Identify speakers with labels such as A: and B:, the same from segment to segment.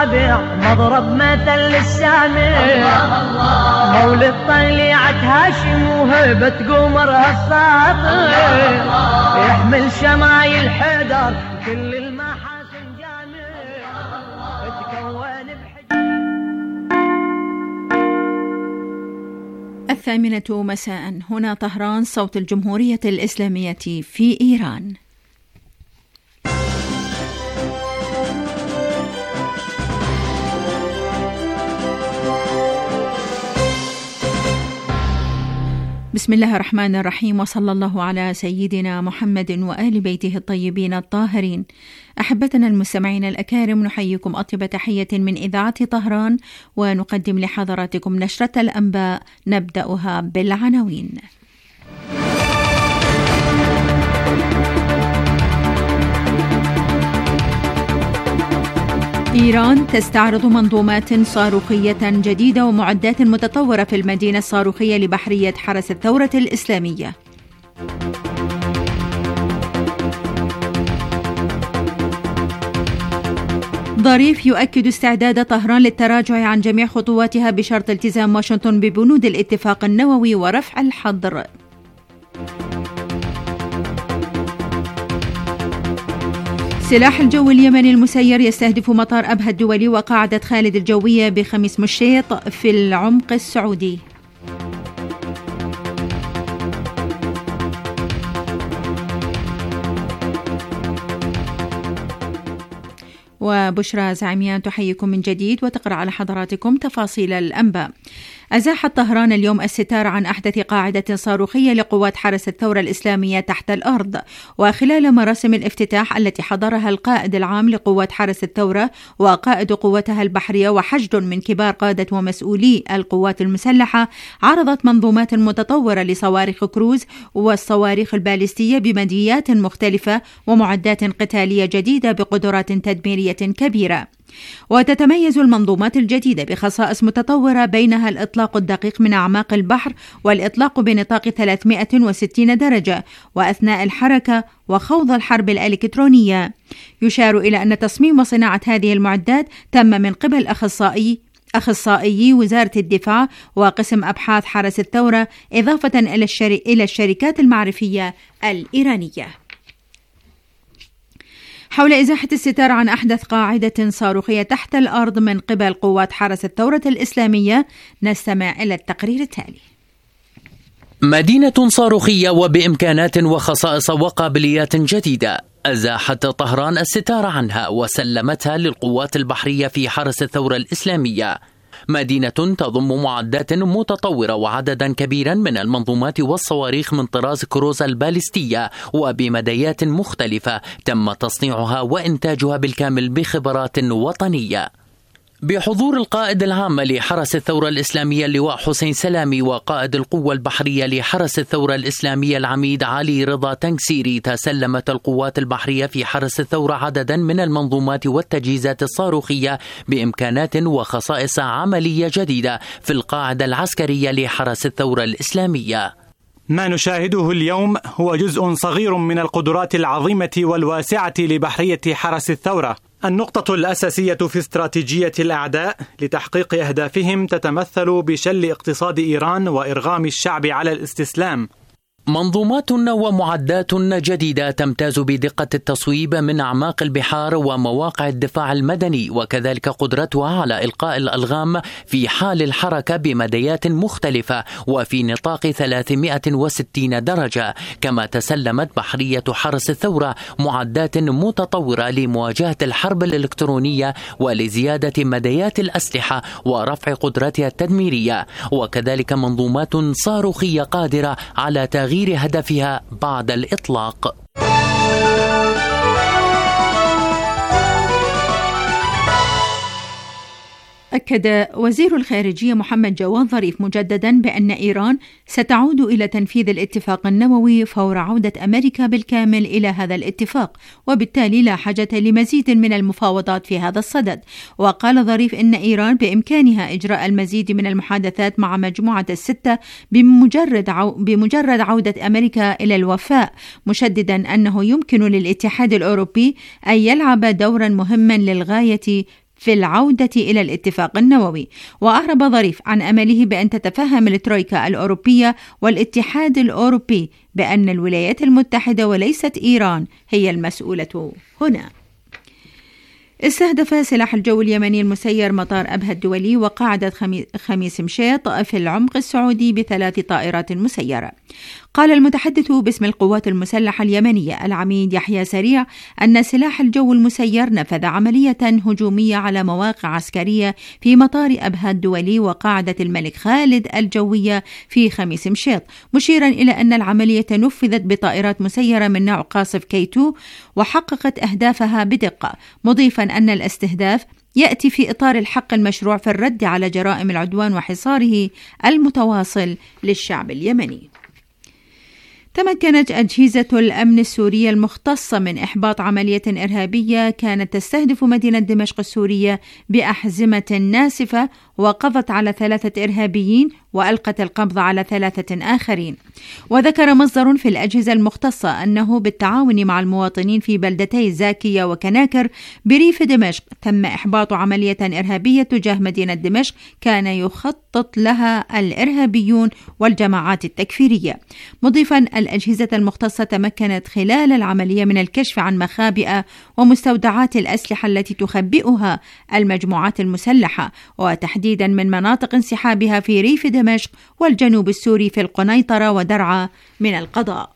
A: مضرب مثل للسامع مولد طليعة هاشم وهبة قمرها الساطع يحمل شمايل حدر كل المحاسن جامع تكون
B: بحج 8 مساء هنا طهران صوت الجمهورية الإسلامية في إيران. بسم الله الرحمن الرحيم، وصلى الله على سيدنا محمد وآل بيته الطيبين الطاهرين. أحبتنا المستمعين الأكارم، نحييكم أطيب تحية من إذاعة طهران، ونقدم لحضراتكم نشرة الأنباء نبدأها بالعناوين. إيران تستعرض منظومات صاروخية جديدة ومعدات متطورة في المدينة الصاروخية لبحرية حرس الثورة الإسلامية. ظريف يؤكد استعداد طهران للتراجع عن جميع خطواتها بشرط التزام واشنطن ببنود الاتفاق النووي ورفع الحظر. سلاح الجو اليمني المسير يستهدف مطار أبها الدولي وقاعدة خالد الجوية بخميس مشيط في العمق السعودي. وبشرى زعيميان تحييكم من جديد وتقرأ على حضراتكم تفاصيل الأنباء. أزاحت طهران اليوم الستار عن أحدث قاعدة صاروخية لقوات حرس الثورة الإسلامية تحت الأرض، وخلال مراسم الافتتاح التي حضرها القائد العام لقوات حرس الثورة وقائد قوتها البحرية وحشد من كبار قادة ومسؤولي القوات المسلحة، عرضت منظومات متطورة لصواريخ كروز والصواريخ البالستية بمديات مختلفة ومعدات قتالية جديدة بقدرات تدميرية كبيرة. وتتميز المنظومات الجديدة بخصائص متطورة، بينها الإطلاق الدقيق من أعماق البحر والإطلاق بنطاق 360 درجة وأثناء الحركة وخوض الحرب الإلكترونية. يشار إلى أن تصميم وصناعة هذه المعدات تم من قبل أخصائيي وزارة الدفاع وقسم أبحاث حرس الثورة، إضافة إلى الشركات المعرفية الإيرانية. حول إزاحة الستار عن أحدث قاعدة صاروخية تحت الأرض من قبل قوات حرس الثورة الإسلامية، نستمع إلى التقرير التالي.
C: مدينة صاروخية وبإمكانات وخصائص وقابليات جديدة أزاحت طهران الستار عنها وسلمتها للقوات البحرية في حرس الثورة الإسلامية. مدينة تضم معدات متطورة وعددا كبيرا من المنظومات والصواريخ من طراز كروز البالستية وبمديات مختلفة تم تصنيعها وإنتاجها بالكامل بخبرات وطنية. بحضور القائد العام لحرس الثورة الإسلامية اللواء حسين سلامي وقائد القوة البحرية لحرس الثورة الإسلامية العميد علي رضا تنكسيري، تسلمت القوات البحرية في حرس الثورة عددا من المنظومات والتجهيزات الصاروخية بإمكانات وخصائص عملية جديدة في القاعدة العسكرية لحرس الثورة الإسلامية.
D: ما نشاهده اليوم هو جزء صغير من القدرات العظيمة والواسعة لبحرية حرس الثورة. النقطة الأساسية في استراتيجية الأعداء لتحقيق أهدافهم تتمثل بشل اقتصاد إيران وإرغام الشعب على الاستسلام.
C: منظومات ومعدات جديدة تمتاز بدقة التصويب من أعماق البحار ومواقع الدفاع المدني، وكذلك قدرتها على إلقاء الألغام في حال الحركة بمديات مختلفة وفي نطاق 360 درجة. كما تسلمت بحرية حرس الثورة معدات متطورة لمواجهة الحرب الإلكترونية ولزيادة مديات الأسلحة ورفع قدرتها التدميرية، وكذلك منظومات صاروخية قادرة على تغيير هدفها بعد الإطلاق.
B: أكد وزير الخارجية محمد جواد ظريف مجددا بأن إيران ستعود إلى تنفيذ الاتفاق النووي فور عودة أمريكا بالكامل إلى هذا الاتفاق، وبالتالي لا حاجة لمزيد من المفاوضات في هذا الصدد. وقال ظريف إن إيران بإمكانها إجراء المزيد من المحادثات مع مجموعة الستة بمجرد عودة أمريكا إلى الوفاء، مشددا أنه يمكن للاتحاد الأوروبي أن يلعب دورا مهما للغاية في العودة إلى الاتفاق النووي. وأعرب ظريف عن أمله بأن تتفهم الترويكا الأوروبية والاتحاد الأوروبي بأن الولايات المتحدة وليست إيران هي المسؤولة هنا. استهدف سلاح الجو اليمني المسير مطار أبها الدولي وقاعدة خميس مشيط في العمق السعودي ب3 طائرات مسيرة. قال المتحدث باسم القوات المسلحة اليمنية العميد يحيى سريع أن سلاح الجو المسير نفذ عملية هجومية على مواقع عسكرية في مطار أبها الدولي وقاعدة الملك خالد الجوية في خميس مشيط، مشيرا إلى أن العملية نفذت بطائرات مسيرة من نوع قاصف K2 وحققت أهدافها بدقة، مضيفا أن الاستهداف يأتي في إطار الحق المشروع في الرد على جرائم العدوان وحصاره المتواصل للشعب اليمني. تمكنت أجهزة الأمن السورية المختصة من إحباط عملية إرهابية كانت تستهدف مدينة دمشق السورية بأحزمة ناسفة وقضت على 3 إرهابيين وألقت القبض على 3 آخرين. وذكر مصدر في الأجهزة المختصة أنه بالتعاون مع المواطنين في بلدتي زاكية وكناكر بريف دمشق تم إحباط عملية إرهابية تجاه مدينة دمشق كان يخطط لها الإرهابيون والجماعات التكفيرية، مضيفا الأجهزة المختصة تمكنت خلال العملية من الكشف عن مخابئ ومستودعات الأسلحة التي تخبئها المجموعات المسلحة، وتحديدا من مناطق انسحابها في ريف دمشق والجنوب السوري في القنيطرة ودرعا من القضاء.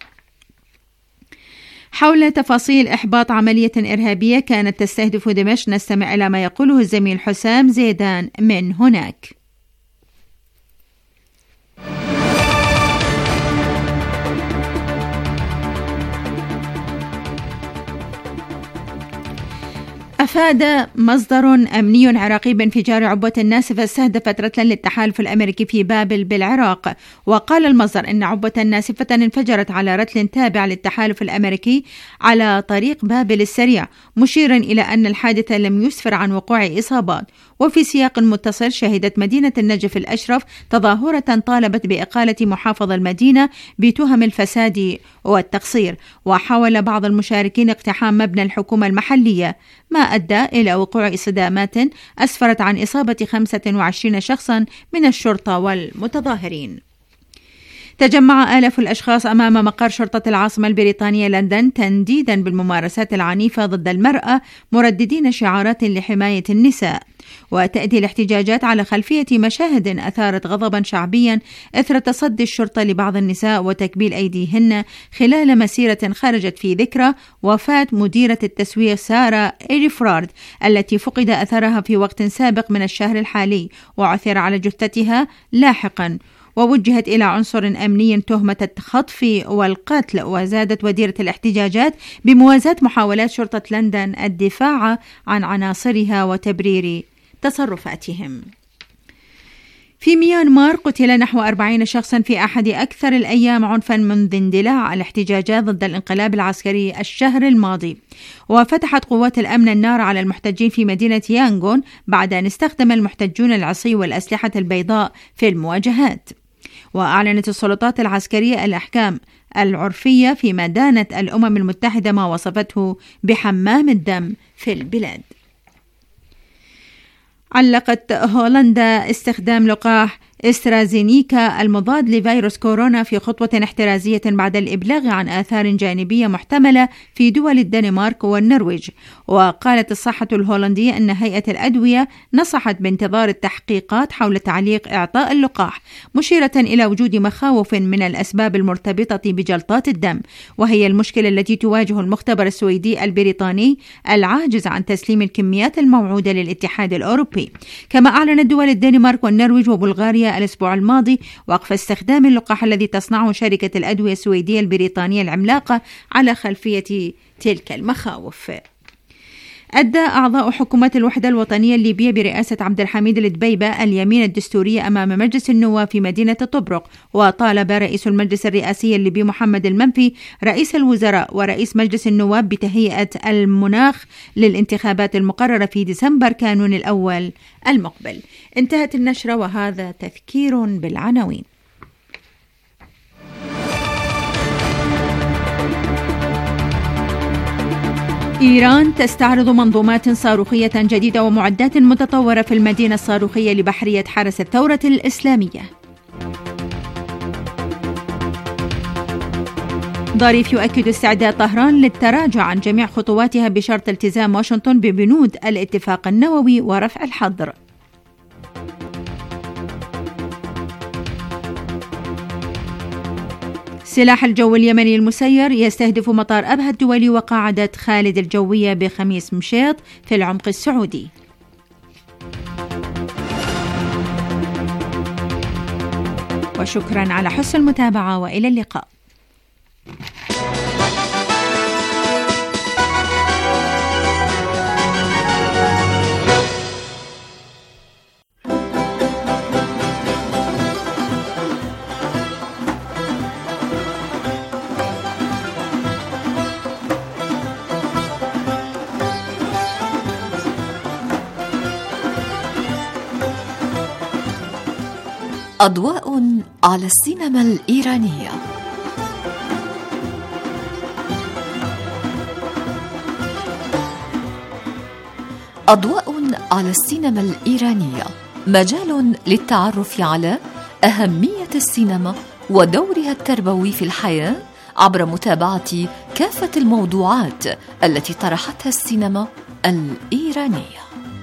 B: حول تفاصيل إحباط عملية إرهابية كانت تستهدف دمشق نستمع إلى ما يقوله الزميل حسام زيدان من هناك. أفاد مصدر أمني عراقي بانفجار عبوة ناسفة استهدفت رتلا للتحالف الأمريكي في بابل بالعراق. وقال المصدر إن عبوة ناسفة انفجرت على رتل تابع للتحالف الأمريكي على طريق بابل السريع، مشيرا إلى أن الحادث لم يسفر عن وقوع إصابات. وفي سياق متصل شهدت مدينة النجف الأشرف تظاهرة طالبت بإقالة محافظ المدينة بتهم الفساد والتقصير، وحاول بعض المشاركين اقتحام مبنى الحكومة المحلية، ما أدى إلى وقوع صدامات أسفرت عن إصابة 25 شخصا من الشرطة والمتظاهرين. تجمع آلاف الأشخاص أمام مقر شرطة العاصمة البريطانية لندن تنديدا بالممارسات العنيفة ضد المرأة، مرددين شعارات لحماية النساء. وتأتي الاحتجاجات على خلفية مشاهد أثارت غضبا شعبيا إثر تصدي الشرطة لبعض النساء وتكبيل أيديهن خلال مسيرة خرجت في ذكرى وفاة مديرة التسويق سارة إيريفرارد التي فقد أثرها في وقت سابق من الشهر الحالي وعثر على جثتها لاحقا، ووجهت إلى عنصر أمني تهمة الخطف والقتل. وزادت وديرة الاحتجاجات بموازاة محاولات شرطة لندن الدفاع عن عناصرها وتبرير تصرفاتهم. في ميانمار قتل نحو 40 شخصا في أحد أكثر الأيام عنفا منذ اندلاع الاحتجاجات ضد الانقلاب العسكري الشهر الماضي. وفتحت قوات الأمن النار على المحتجين في مدينة يانغون بعد أن استخدم المحتجون العصي والأسلحة البيضاء في المواجهات. وأعلنت السلطات العسكرية الأحكام العرفية فيما دانت الأمم المتحدة ما وصفته بحمام الدم في البلاد. علقت هولندا استخدام لقاح استرازينيكا المضاد لفيروس كورونا في خطوة احترازية بعد الإبلاغ عن آثار جانبية محتملة في دول الدنمارك والنرويج. وقالت الصحة الهولندية أن هيئة الأدوية نصحت بانتظار التحقيقات حول تعليق إعطاء اللقاح، مشيرة إلى وجود مخاوف من الأسباب المرتبطة بجلطات الدم، وهي المشكلة التي تواجه المختبر السويدي البريطاني العاجز عن تسليم الكميات الموعودة للاتحاد الأوروبي. كما أعلنت دول الدنمارك والنرويج وبلغاريا الأسبوع الماضي وقف استخدام اللقاح الذي تصنعه شركة الأدوية السويدية البريطانية العملاقة على خلفية تلك المخاوف. أدى أعضاء حكومة الوحدة الوطنية الليبية برئاسة عبد الحميد الدبيبة اليمين الدستورية أمام مجلس النواب في مدينة طبرق. وطالب رئيس المجلس الرئاسي الليبي محمد المنفي رئيس الوزراء ورئيس مجلس النواب بتهيئة المناخ للانتخابات المقررة في ديسمبر كانون الأول المقبل. انتهت النشرة وهذا تذكير بالعناوين. إيران تستعرض منظومات صاروخية جديدة ومعدات متطورة في المدينة الصاروخية لبحرية حرس الثورة الإسلامية. ظريف يؤكد استعداد طهران للتراجع عن جميع خطواتها بشرط التزام واشنطن ببنود الاتفاق النووي ورفع الحظر. سلاح الجو اليمني المسير يستهدف مطار أبها الدولي وقاعدة خالد الجوية بخميس مشيط في العمق السعودي. وشكرا على حسن المتابعة وإلى اللقاء.
E: أضواء على السينما الإيرانية. أضواء على السينما الإيرانية مجال للتعرف على أهمية السينما ودورها التربوي في الحياة عبر متابعة كافة الموضوعات التي طرحتها السينما الإيرانية.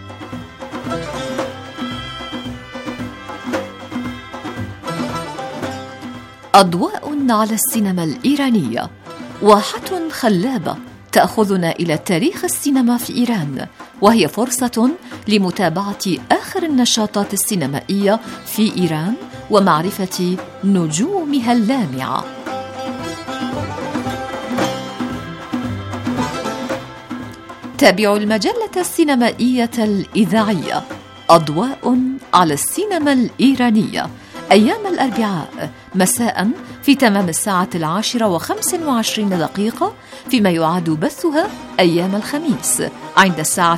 E: أضواء على السينما الإيرانية، واحة خلابة تأخذنا إلى تاريخ السينما في إيران، وهي فرصة لمتابعة آخر النشاطات السينمائية في إيران ومعرفة نجومها اللامعة. تابعوا المجلة السينمائية الإذاعية أضواء على السينما الإيرانية أيام الأربعاء مساء في تمام 10:25 فيما يعاد بثها أيام الخميس عند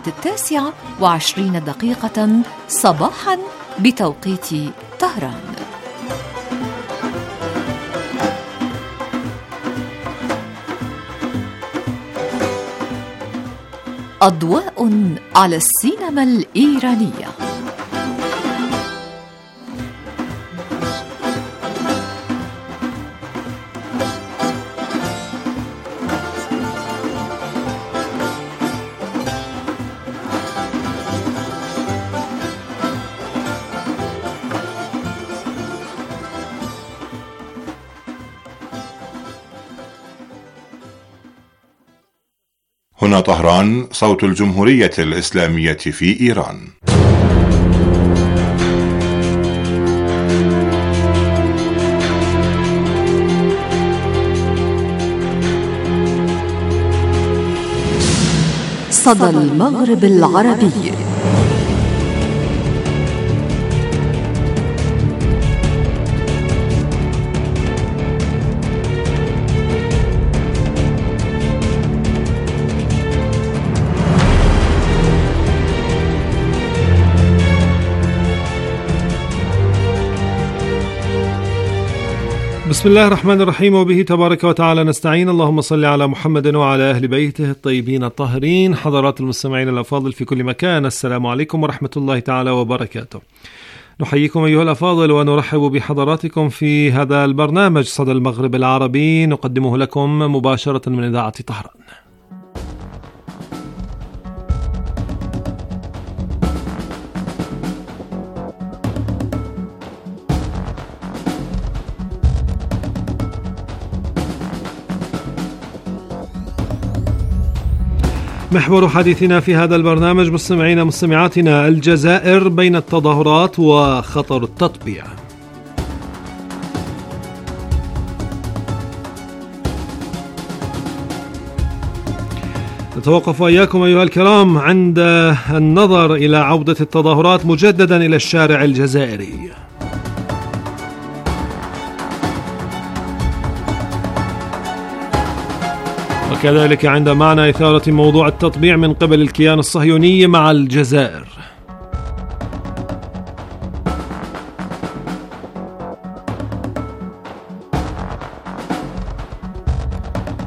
E: 9:29 صباحا بتوقيت طهران. أضواء على السينما الإيرانية.
F: هنا طهران، صوت الجمهورية الإسلامية في إيران.
E: صدى المغرب العربي.
G: بسم الله الرحمن الرحيم، وبه تبارك وتعالى نستعين. اللهم صل على محمد وعلى أهل بيته الطيبين الطاهرين. حضرات المستمعين الأفاضل في كل مكان، السلام عليكم ورحمة الله تعالى وبركاته. نحييكم أيها الأفاضل ونرحب بحضراتكم في هذا البرنامج صدى المغرب العربي، نقدمه لكم مباشرة من إذاعة طهران. محور حديثنا في هذا البرنامج مستمعينا مستمعاتنا الجزائر بين التظاهرات وخطر التطبيع. نتوقف إياكم أيها الكرام عند النظر إلى عودة التظاهرات مجددا إلى الشارع الجزائري. وكذلك عند معنى إثارة موضوع التطبيع من قبل الكيان الصهيوني مع الجزائر.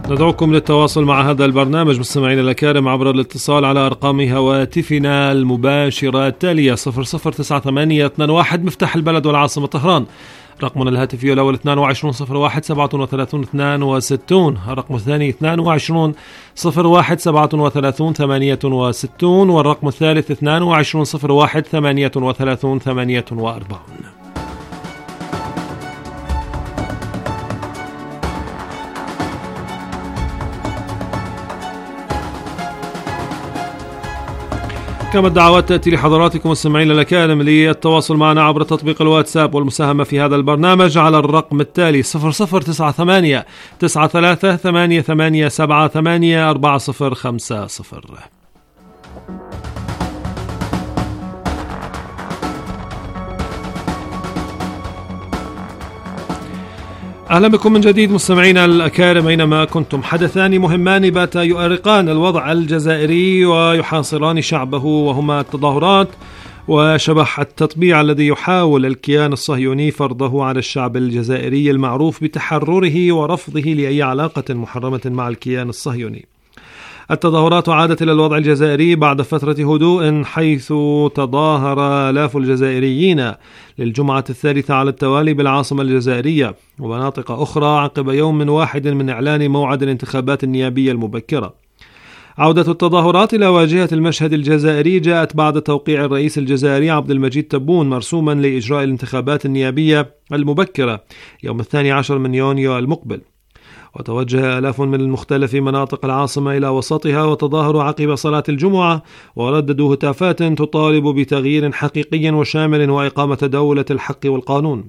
G: ندعوكم للتواصل مع هذا البرنامج مستمعينا الأكارم عبر الاتصال على أرقام هواتفنا المباشرة التالية: 009821 مفتاح البلد والعاصمة طهران. رقمنا الهاتفي الأول 22 01 37 62. الرقم الثاني 22 01 37 68. والرقم الثالث 22 01 38 48. كما الدعوات تأتي لحضراتكم مستمعين الأكارم للتواصل معنا عبر تطبيق الواتساب والمساهمة في هذا البرنامج على الرقم التالي: 0098 93 88 78 4050. أهلا بكم من جديد مستمعينا الأكارم أينما كنتم. حدثان مهمان باتا يؤرقان الوضع الجزائري ويحاصران شعبه، وهما التظاهرات وشبح التطبيع الذي يحاول الكيان الصهيوني فرضه على الشعب الجزائري المعروف بتحرره ورفضه لأي علاقة محرمة مع الكيان الصهيوني. التظاهرات عادت إلى الوضع الجزائري بعد فترة هدوء، حيث تظاهر آلاف الجزائريين للجمعة الثالثة على التوالي بالعاصمة الجزائرية ومناطق أخرى عقب يوم واحد من إعلان موعد الانتخابات النيابية المبكرة. عودة التظاهرات إلى واجهة المشهد الجزائري جاءت بعد توقيع الرئيس الجزائري عبد المجيد تبون مرسوما لإجراء الانتخابات النيابية المبكرة يوم 12 من يونيو المقبل. وتوجه آلاف من مختلف مناطق العاصمة إلى وسطها وتظاهروا عقب صلاة الجمعة ورددوا هتافات تطالب بتغيير حقيقي وشامل وإقامة دولة الحق والقانون.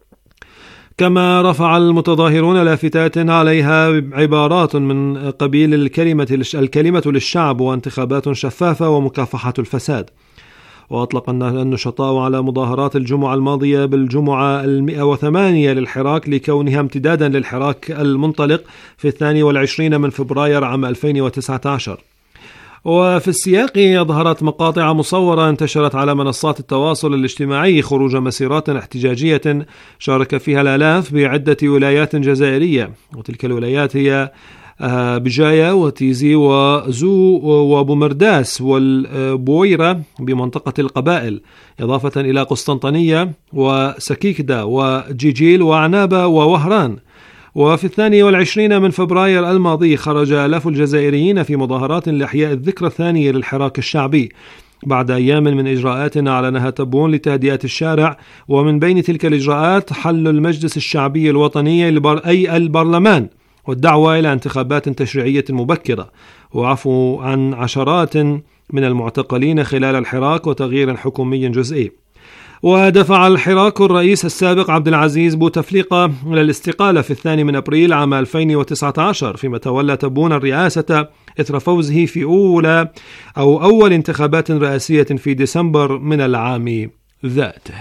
G: كما رفع المتظاهرون لافتات عليها عبارات من قبيل الكلمة للشعب وانتخابات شفافة ومكافحة الفساد. وأطلق النشطاء على مظاهرات الجمعة الماضية بالجمعة 108 للحراك لكونها امتدادا للحراك المنطلق في 22 من فبراير عام 2019. وفي السياق أظهرت مقاطع مصورة انتشرت على منصات التواصل الاجتماعي خروج مسيرات احتجاجية شارك فيها الآلاف بعدة ولايات جزائرية، وتلك الولايات هي بجاية وتيزي وزو وبومرداس والبويرة بمنطقة القبائل، إضافة إلى قسطنطينية وسكيكدا وجيجيل وعنابة ووهران. وفي 22 من فبراير الماضي خرج آلاف الجزائريين في مظاهرات لإحياء الذكرى الثانية للحراك الشعبي بعد أيام من إجراءات أعلنها تبون لتهدئة الشارع، ومن بين تلك الإجراءات حل المجلس الشعبي الوطني أي البرلمان والدعوة إلى انتخابات تشريعية مبكرة وعفو عن عشرات من المعتقلين خلال الحراك وتغيير حكومي جزئي. ودفع الحراك الرئيس السابق عبد العزيز بوتفليقة إلى الاستقالة في 2 من أبريل عام 2019، فيما تولى تبون الرئاسة إثر فوزه في أول انتخابات رئاسية في ديسمبر من العام ذاته.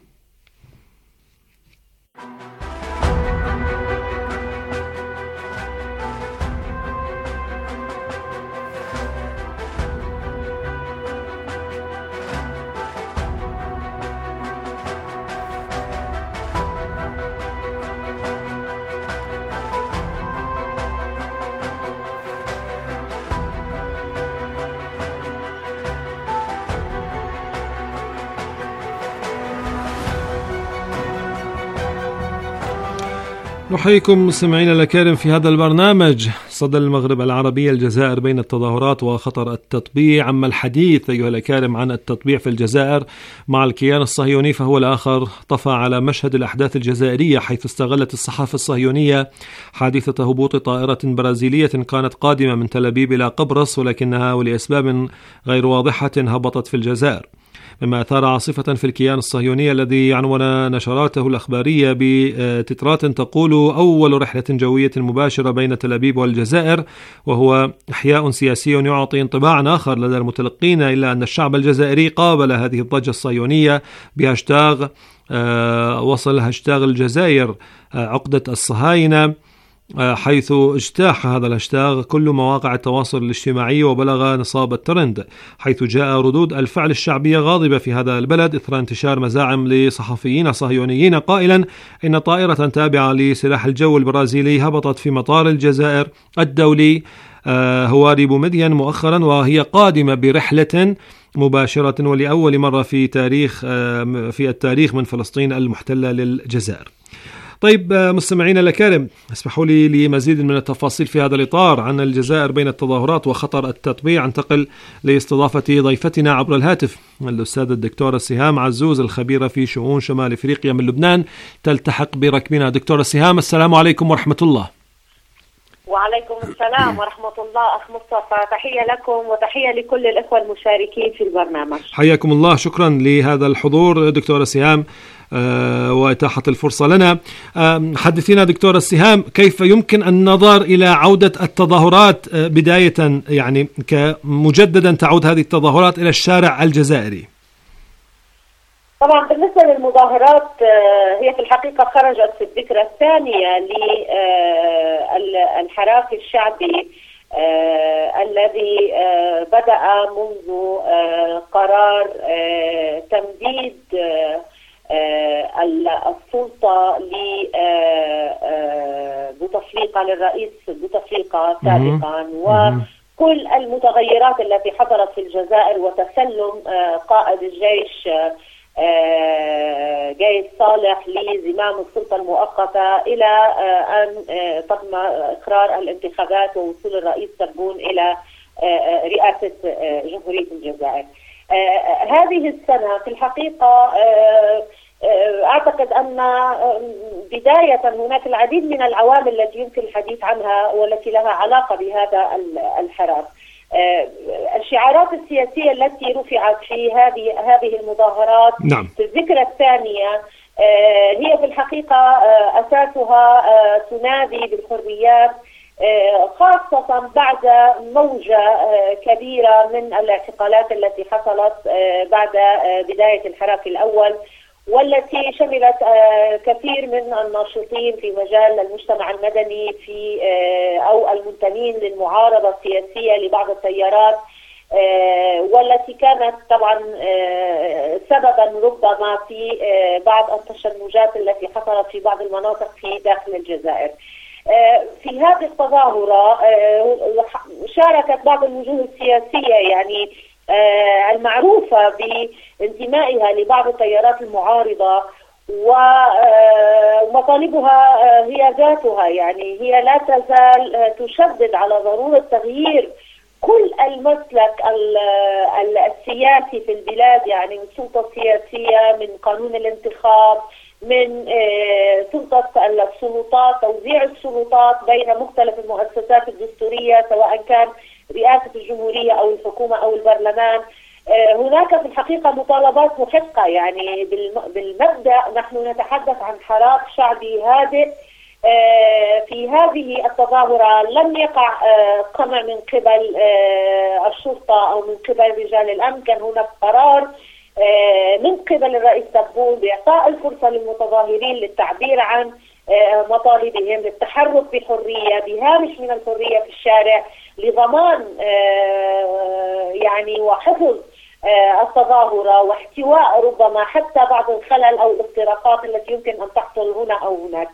G: نحييكم مستمعينا الأكارم في هذا البرنامج. صدى المغرب العربي الجزائر بين التظاهرات وخطر التطبيع. أما الحديث أيها الأكارم عن التطبيع في الجزائر مع الكيان الصهيوني فهو الآخر طفى على مشهد الأحداث الجزائرية، حيث استغلت الصحافة الصهيونية حادثة هبوط طائرة برازيلية كانت قادمة من تل أبيب إلى قبرص، ولكنها ولأسباب غير واضحة هبطت في الجزائر، مما أثار عاصفة في الكيان الصهيوني الذي عنون نشراته الأخبارية بتترات تقول أول رحلة جوية مباشرة بين تل أبيب والجزائر، وهو إحياء سياسي يعطي انطباعا آخر لدى المتلقين، إلا أن الشعب الجزائري قابل هذه الضجة الصهيونية بهاشتاغ وصل هاشتاغ الجزائر عقدة الصهاينة، حيث اجتاح هذا الهاشتاغ كل مواقع التواصل الاجتماعي وبلغ نصاب الترند، حيث جاء ردود الفعل الشعبية غاضبة في هذا البلد إثر انتشار مزاعم لصحفيين صهيونيين قائلا إن طائرة تابعة لسلاح الجو البرازيلي هبطت في مطار الجزائر الدولي هواري بومدين مؤخرا، وهي قادمة برحلة مباشرة ولأول مرة في التاريخ من فلسطين المحتلة للجزائر. طيب مستمعينا الأكارم، اسمحوا لي لمزيد من التفاصيل في هذا الإطار عن الجزائر بين التظاهرات وخطر التطبيع انتقل لاستضافة ضيفتنا عبر الهاتف الأستاذة الدكتورة سهام عزوز الخبيرة في شؤون شمال إفريقيا من لبنان، تلتحق بركبنا. دكتورة سهام، السلام عليكم ورحمة الله.
H: وعليكم السلام ورحمة الله أخ مصطفى، تحية لكم وتحية لكل الإخوة المشاركين في البرنامج.
G: حياكم الله، شكرا لهذا الحضور دكتورة سهام وإتاحة الفرصة لنا. حدثينا دكتورة سهام، كيف يمكن النظر إلى عودة التظاهرات بداية، يعني مجددا تعود هذه التظاهرات إلى الشارع الجزائري؟
H: طبعا بالنسبة للمظاهرات هي في الحقيقة خرجت في الذكرى الثانية للحراك الشعبي الذي بدأ منذ قرار تمديد السلطة لبوتفليقة للرئيس بوتفليقة سابقا، وكل المتغيرات التي حصلت في الجزائر وتسلم قائد الجيش جاي صالح لزمام السلطة المؤقتة إلى أن تم إقرار الانتخابات ووصول الرئيس تبون إلى رئاسة جمهورية الجزائر. هذه السنة في الحقيقة أعتقد أن بداية هناك العديد من العوامل التي يمكن الحديث عنها والتي لها علاقة بهذا الحراك. الشعارات السياسية التي رفعت في هذه المظاهرات في الذكرى الثانية هي في الحقيقة أساسها تنادي بالحريات، خاصة بعد موجة كبيرة من الاعتقالات التي حصلت بعد بداية الحراك الأول، والتي شملت كثير من الناشطين في مجال المجتمع المدني في أو المنتمين للمعارضة السياسية لبعض التيارات، والتي كانت طبعا سببا ربما في بعض التشنجات التي حصلت في بعض المناطق في داخل الجزائر. في هذه التظاهرة شاركت بعض الوجوه السياسية يعني المعروفة بانتمائها لبعض التيارات المعارضة، ومطالبها هي ذاتها، يعني هي لا تزال تشدد على ضرورة تغيير كل المسلك السياسي في البلاد، يعني من سلطة سياسية، من قانون الانتخاب، من سلطة السلطات، توزيع السلطات بين مختلف المؤسسات الدستورية سواء كان رئاسة الجمهورية أو الحكومة أو البرلمان. هناك في الحقيقة مطالبات محقة، يعني بالمبدأ نحن نتحدث عن حراك شعبي هادئ. في هذه التظاهرة لم يقع قمع من قبل الشرطة أو من قبل رجال الأمن، كان هناك قرار من قبل الرئيس تبون بإعطاء الفرصة للمتظاهرين للتعبير عن مطالبهم، للتحرك بحرية بهامش من الحرية في الشارع، لضمان يعني وحفظ التظاهرة واحتواء ربما حتى بعض الخلل أو الاختراقات التي يمكن أن تحصل هنا أو هناك.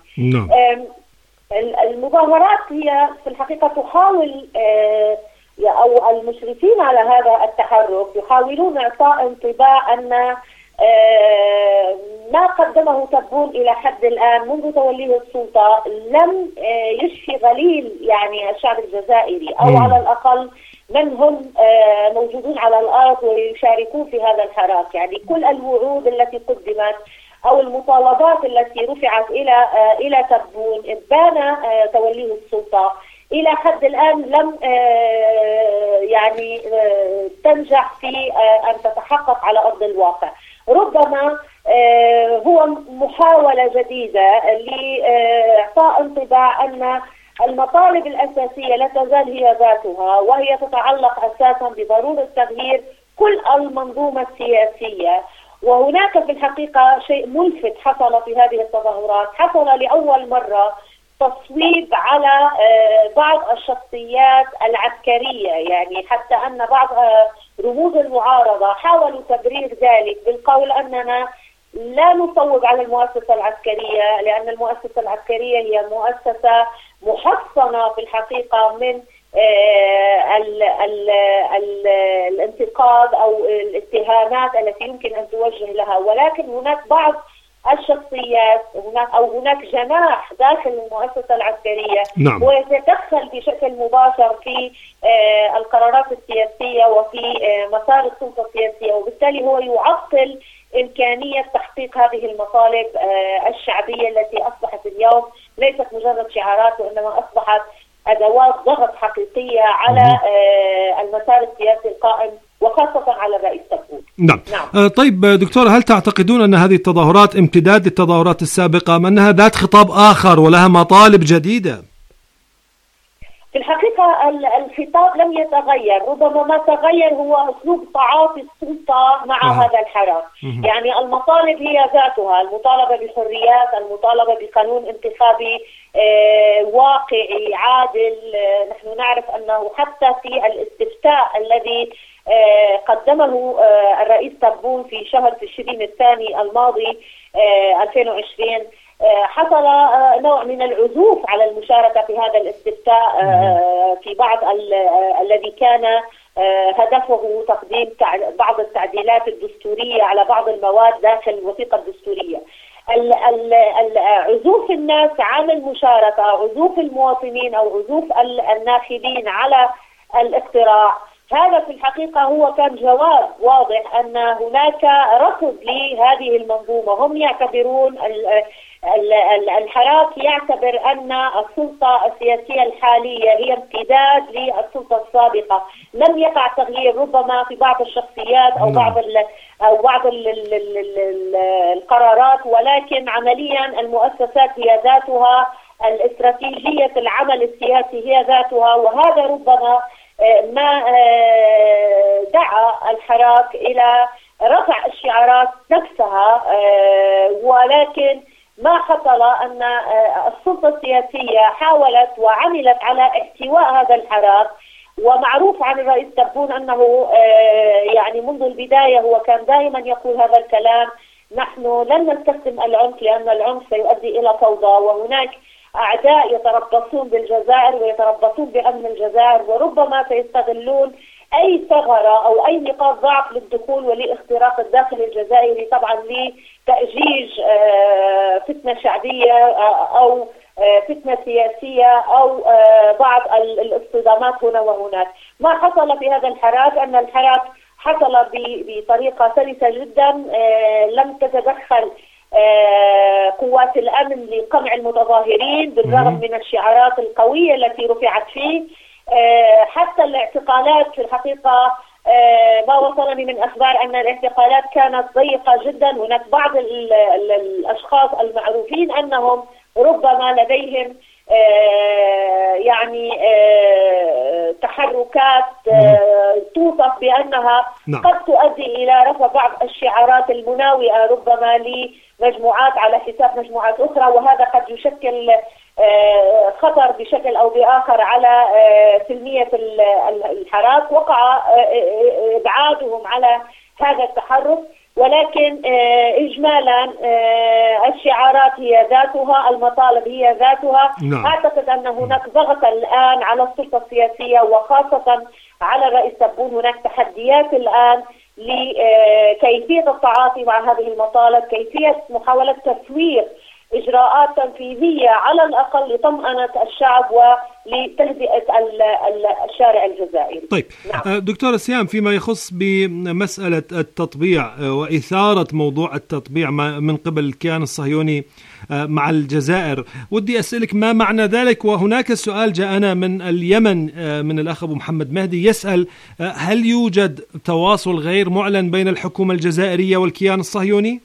H: المظاهرات هي في الحقيقة تحاول أو المشرفين على هذا التحرك يحاولون إعطاء انطباع أن ما قدمه تبون إلى حد الآن منذ توليه السلطة لم يشفي غليل يعني الشعب الجزائري، أو على الأقل من هم موجودون على الأرض ويشاركون في هذا الحراك. يعني كل الوعود التي قدمت أو المطالبات التي رفعت إلى تبون إبان توليه السلطة إلى حد الآن لم يعني تنجح في أن تتحقق على أرض الواقع. ربما هو محاولة جديدة لإعطاء انطباع أن المطالب الأساسية لا تزال هي ذاتها، وهي تتعلق أساسا بضرورة تغيير كل المنظومة السياسية. وهناك في الحقيقة شيء ملفت حصل في هذه التظاهرات، حصل لأول مرة تصويب على بعض الشخصيات العسكرية، يعني حتى أن بعض رموز المعارضة حاولوا تبرير ذلك بالقول أننا لا نصوب على المؤسسة العسكرية، لأن المؤسسة العسكرية هي مؤسسة محصنة في الحقيقة من الانتقاد أو الاتهامات التي يمكن أن توجه لها، ولكن هناك بعض الشخصيات هناك جناح داخل المؤسسة العسكرية
G: نعم.
H: ويتدخل بشكل مباشر في القرارات السياسية وفي مسار السلطة السياسية، وبالتالي هو يعطل إمكانية تحقيق هذه المطالب الشعبية التي أصبحت اليوم ليست مجرد شعارات، وإنما أصبحت أدوات ضغط حقيقية على المسار السياسي القائم وخاصة على الرئيس تبون.
G: نعم. طيب دكتور، هل تعتقدون أن هذه التظاهرات امتداد للتظاهرات السابقة أم أنها ذات خطاب آخر ولها مطالب جديدة؟
H: في الحقيقة الخطاب لم يتغير، ربما ما تغير هو أسلوب تعاطي السلطة مع هذا الحراك. يعني المطالب هي ذاتها، المطالبة بحريات، المطالبة بقانون انتخابي واقعي عادل. نحن نعرف أنه حتى في الاستفتاء الذي قدمه الرئيس تبون في شهر تشرين الثاني الماضي 2020 حصل نوع من العزوف على المشاركة في هذا الاستفتاء في بعض الذي كان هدفه تقديم بعض التعديلات الدستورية على بعض المواد داخل الوثيقة الدستورية. عزوف الناس عن المشاركة، عزوف المواطنين أو عزوف الناخبين على الاقتراع، هذا في الحقيقة هو كان جواب واضح أن هناك رفض لهذه المنظومة. هم يعتبرون الحراك يعتبر أن السلطة السياسية الحالية هي امتداد للسلطة السابقة، لم يقع تغيير ربما في بعض الشخصيات أو بعض القرارات، ولكن عمليا المؤسسات هي ذاتها، الاستراتيجية العمل السياسي هي ذاتها، وهذا ربما ما دعا الحراك إلى رفع الشعارات نفسها، ولكن ما حصل أن السلطة السياسية حاولت وعملت على احتواء هذا الحراك. ومعروف عن الرئيس تبون أنه يعني منذ البداية هو كان دائما يقول هذا الكلام: نحن لن نستخدم العنف لأن العنف سيؤدي إلى فوضى، وهناك أعداء يتربصون بالجزائر ويتربصون بأمن الجزائر، وربما سيستغلون أي ثغرة أو أي نقاط ضعف للدخول ولاختراق الداخل الجزائري، طبعا لتأجيج فتنة شعبية أو فتنة سياسية أو بعض الاصطدامات هنا وهناك. ما حصل في هذا الحراك أن الحراك حصل بطريقة سلسة جدا، لم تتدخل قوات الأمن لقمع المتظاهرين بالرغم من الشعارات القوية التي رفعت فيه. حتى الاعتقالات في الحقيقة ما وصلني من أخبار أن الاعتقالات كانت ضيقة جدا. هناك بعض الأشخاص المعروفين أنهم ربما لديهم يعني تحركات توصف بأنها قد تؤدي إلى رفع بعض الشعارات المناوئة ربما لمجموعات على حساب مجموعات أخرى، وهذا قد يشكل خطر بشكل أو بآخر على سلمية الحراك. وقع إبعادهم على هذا التحرك، ولكن إجمالا الشعارات هي ذاتها، المطالب هي ذاتها. أعتقد أن هناك ضغط الآن على السلطة السياسية وخاصة على الرئيس تبون. هناك تحديات الآن لكيفية التعاطي مع هذه المطالب، كيفية محاولة تسوير إجراءات تنفيذية على الأقل لطمأنة الشعب ولتهدئة الشارع الجزائري.
G: طيب دكتورة سيام، فيما يخص بمسألة التطبيع وإثارة موضوع التطبيع من قبل الكيان الصهيوني مع الجزائر، ودي أسألك ما معنى ذلك؟ وهناك سؤال جاءنا من اليمن من الأخ أبو محمد مهدي يسأل: هل يوجد تواصل غير معلن بين الحكومة الجزائرية والكيان الصهيوني؟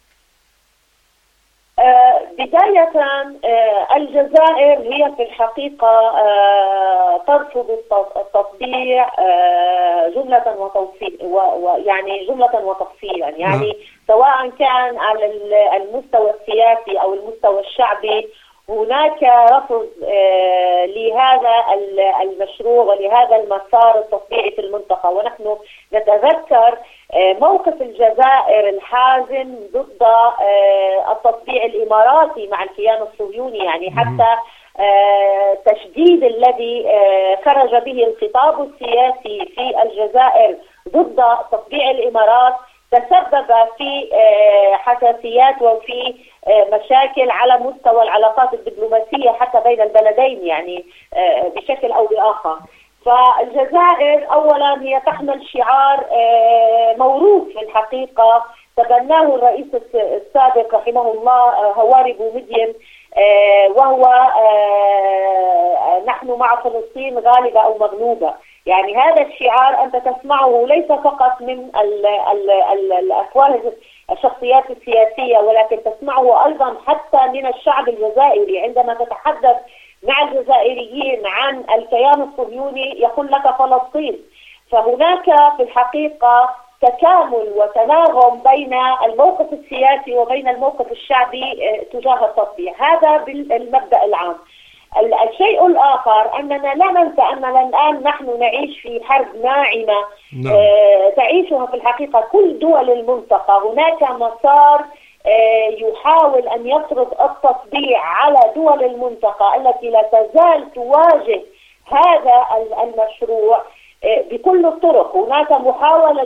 H: بداية الجزائر هي في الحقيقة ترفض التطبيع جملة وتفصيلا، ويعني جملة وتفصيلا، يعني سواء كان على المستوى السياسي أو المستوى الشعبي هناك رفض لهذا المشروع ولهذا المسار التطبيعي في المنطقة. ونحن نتذكر موقف الجزائر الحازم ضد التطبيع الإماراتي مع الكيان الصهيوني، يعني حتى تشديد الذي خرج به الخطاب السياسي في الجزائر ضد تطبيع الإمارات تسبب في حساسيات وفي مشاكل على مستوى العلاقات الدبلوماسية حتى بين البلدين، يعني بشكل أو بآخر. فالجزائر أولا هي تحمل شعار موروث في الحقيقة تبناه الرئيس السابق رحمه الله هواري بومدين، وهو نحن مع فلسطين غالبة أو مغلوبة. يعني هذا الشعار أنت تسمعه ليس فقط من الأقوال الشخصيات السياسية، ولكن تسمعه أيضا حتى من الشعب الجزائري. عندما تتحدث مع الجزائريين عن الكيان الصهيوني يقول لك فلسطين. فهناك في الحقيقة تكامل وتناغم بين الموقف السياسي وبين الموقف الشعبي تجاه التطبيع. هذا بالمبدأ العام. الشيء الآخر أننا لا ننسى أننا الآن نحن نعيش في حرب ناعمة تعيشها في الحقيقة كل دول المنطقة. هناك مسار يحاول أن يفرض التطبيع على دول المنطقة التي لا تزال تواجه هذا المشروع بكل الطرق. هناك محاولة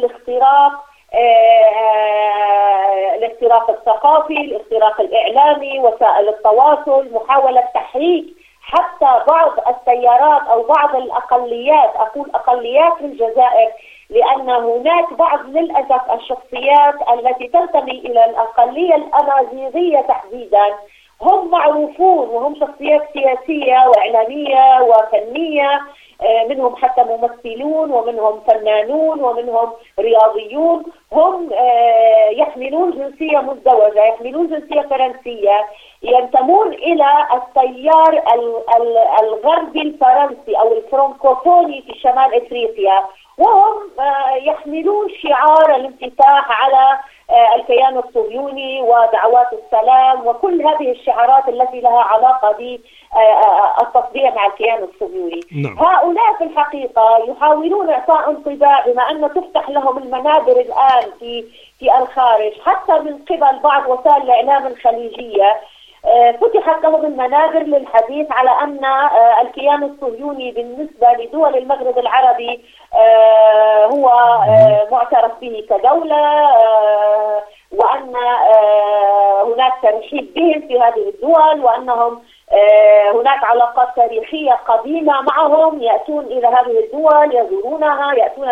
H: الاختراق الثقافي، الاختراق الإعلامي، وسائل التواصل، محاولة تحريك حتى بعض التيارات أو بعض الأقليات، أقول أقليات في الجزائر لأن هناك بعض للأسف الشخصيات التي تنتمي إلى الأقلية الأمازيغية تحديدا هم معروفون وهم شخصيات سياسية وإعلامية وفنية، منهم حتى ممثلون ومنهم فنانون ومنهم رياضيون، هم يحملون جنسية مزدوجة، يحملون جنسية فرنسية، ينتمون إلى التيار الغربي الفرنسي أو الفرنكوفوني في شمال إفريقيا، وهم يحملون شعار الانفتاح على الكيان الصهيوني ودعوات السلام وكل هذه الشعارات التي لها علاقة بالتطبيع مع الكيان الصهيوني. هؤلاء في الحقيقة يحاولون إعطاء انطباع بما أن تفتح لهم المنابر الآن في الخارج حتى من قبل بعض وسائل الإعلام الخليجية، فتحت لهم المنابر للحديث على أن الكيان الصهيوني بالنسبة لدول المغرب العربي هو معترف به كدولة، وأن هناك ترحيب بهم في هذه الدول، وأنهم هناك علاقات تاريخية قديمة معهم، يأتون إلى هذه الدول يزورونها، يأتون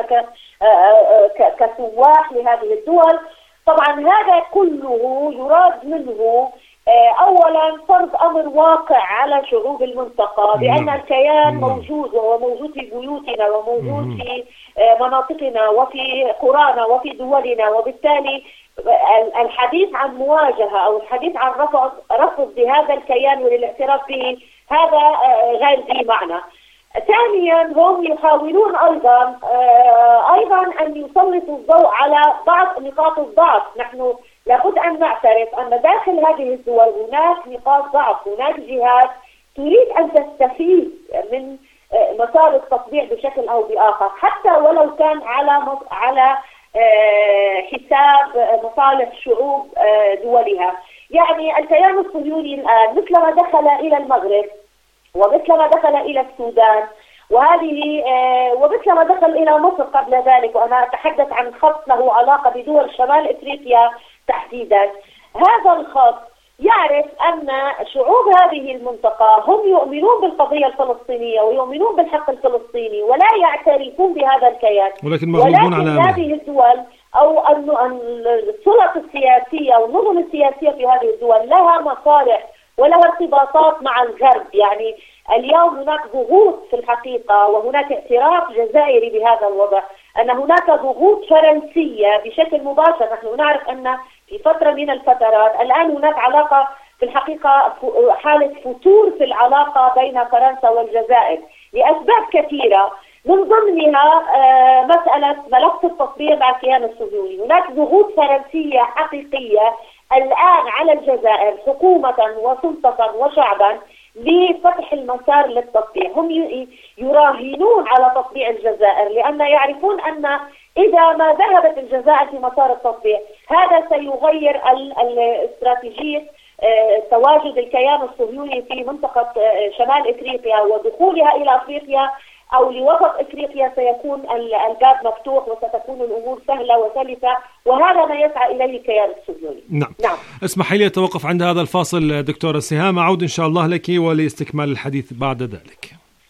H: كسواح لهذه الدول. طبعا هذا كله يراد منه أولا فرض أمر واقع على شعوب المنطقة بأن الكيان موجود، وهو موجود في بيوتنا وموجود في مناطقنا وفي قرانا وفي دولنا، وبالتالي الحديث عن مواجهة أو الحديث عن رفض بهذا الكيان والاعتراف به هذا غير ذي معنى. ثانيا هم يحاولون أيضا أن يسلطوا الضوء على بعض نقاط الضعف. نحن لابد أن نعترف أن داخل هذه الدول هناك نقاط ضعف، هناك جهات تريد أن تستفيد من مسار التطبيع بشكل أو بآخر، حتى ولو كان على حساب مصالح شعوب دولها. يعني الكيان الصهيوني الآن مثلما دخل إلى المغرب ومثلما دخل إلى السودان ومثلما دخل إلى مصر قبل ذلك، وأنا أتحدث عن خط له علاقة بدول شمال إفريقيا تحديدا، هذا الخط يعرف أن شعوب هذه المنطقة هم يؤمنون بالقضية الفلسطينية ويؤمنون بالحق الفلسطيني ولا يعترفون بهذا الكيان، ولكن هذه الدول أو السلطة السياسية والنظم السياسية في هذه الدول لها مصالح ولها ارتباطات مع الغرب. يعني اليوم هناك ضغوط في الحقيقة وهناك اعتراف جزائري بهذا الوضع، أن هناك ضغوط فرنسية بشكل مباشر. نحن نعرف أن في فترة من الفترات الآن هناك علاقة في الحقيقة حالة فتور في العلاقة بين فرنسا والجزائر لأسباب كثيرة، من ضمنها مسألة ملف التطبيع مع الكيان الصهيوني. هناك ضغوط فرنسية حقيقية الآن على الجزائر حكومة وسلطة وشعبا لفتح المسار للتطبيع. هم يراهنون على تطبيع الجزائر، لأن يعرفون أن إذا ما ذهبت الجزائر في مسار التطبيع هذا سيغير الاستراتيجية تواجد الكيان الصهيوني في منطقة شمال إفريقيا ودخولها إلى أفريقيا أو لوسط إفريقيا. سيكون الباب مفتوح وستكون الأمور سهلة وسلسة، وهذا ما يسعى إليه الكيان الصهيوني.
G: نعم. اسمحي لي أتوقف عند هذا الفاصل دكتورة سهام، أعود إن شاء الله لك ولاستكمال الحديث بعد ذلك.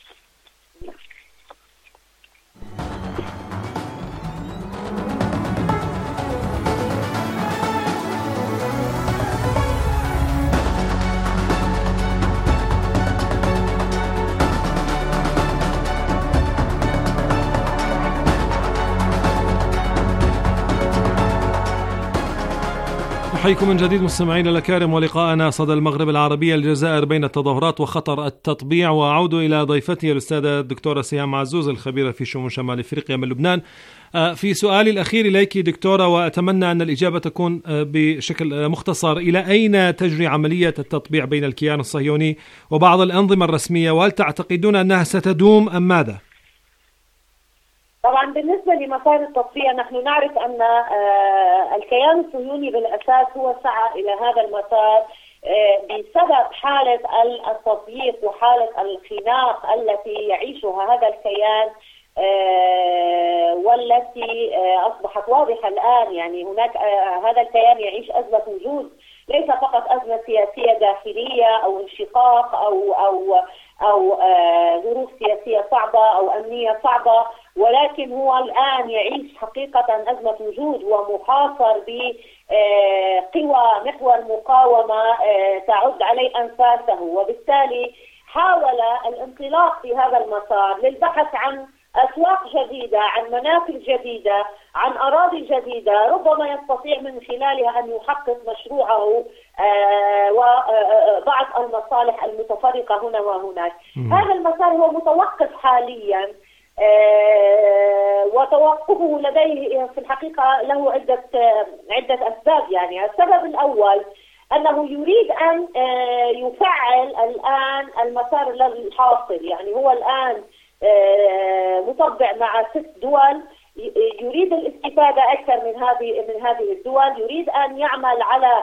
G: أحييكم من جديد مستمعين الأكارم، ولقاءنا صدى المغرب العربية الجزائر بين التظاهرات وخطر التطبيع. وأعود إلى ضيفتي الأستاذة الدكتورة سهام عزوز الخبيرة في شؤون شمال أفريقيا من لبنان. في سؤالي الأخير إليك دكتورة، وأتمنى أن الإجابة تكون بشكل مختصر، إلى أين تجري عملية التطبيع بين الكيان الصهيوني وبعض الأنظمة الرسمية، وهل تعتقدون أنها ستدوم أم ماذا؟
H: طبعا بالنسبة لمسار التطبيع نحن نعرف أن الكيان الصهيوني بالأساس هو سعى إلى هذا المسار بسبب حالة التضييق وحالة الخناق التي يعيشها هذا الكيان، والتي أصبحت واضحة الآن. يعني هناك هذا الكيان يعيش أزمة وجود، ليس فقط أزمة سياسية داخلية أو انشقاق أو ظروف سياسية صعبة أو أمنية صعبة، ولكن هو الآن يعيش حقيقة أزمة وجود ومحاصر بقوى محور مقاومة تعد عليه أنفاسه. وبالتالي حاول الانطلاق في هذا المسار للبحث عن أسواق جديدة، عن منافذ جديدة، عن أراضي جديدة ربما يستطيع من خلالها أن يحقق مشروعه وبعض المصالح المتفرقة هنا وهناك. هذا المسار هو متوقف حاليا، وتوقفه لديه في الحقيقة له عدة أسباب. يعني السبب الأول أنه يريد أن يفعل الآن المسار الحاصل. يعني هو الآن مطبع مع 6 دول، يريد الاستفادة أكثر من هذه الدول، يريد أن يعمل على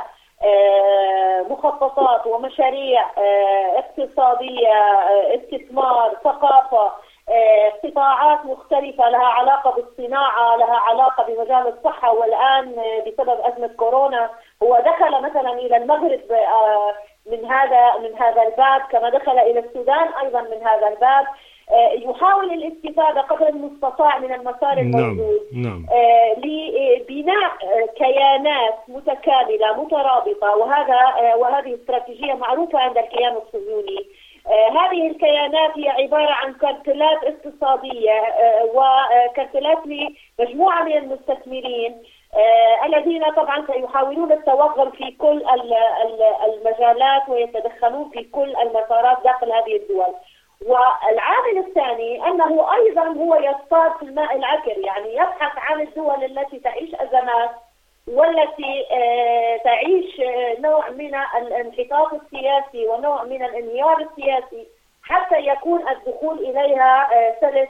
H: مخططات ومشاريع اقتصادية، استثمار، ثقافة، قطاعات مختلفة لها علاقة بالصناعة، لها علاقة بمجال الصحة. والآن بسبب أزمة كورونا هو دخل مثلا إلى المغرب من هذا الباب، كما دخل إلى السودان أيضا من هذا الباب. يحاول الاستفادة قدر المستطاع من المسار الموجود لبناء كيانات متكاملة مترابطة، وهذه استراتيجية معروفة عند الكيان الصهيوني. هذه الكيانات هي عبارة عن كارتلات اقتصادية وكارتلات لمجموعة من المستثمرين الذين طبعا سيحاولون التوغل في كل المجالات ويتدخلون في كل المسارات داخل هذه الدول. والعامل الثاني أنه أيضا هو يصطاد في الماء العكر، يعني يبحث عن الدول التي تعيش أزمات والتي تعيش نوع من الانحطاط السياسي ونوع من الانهيار السياسي، حتى يكون الدخول إليها سلس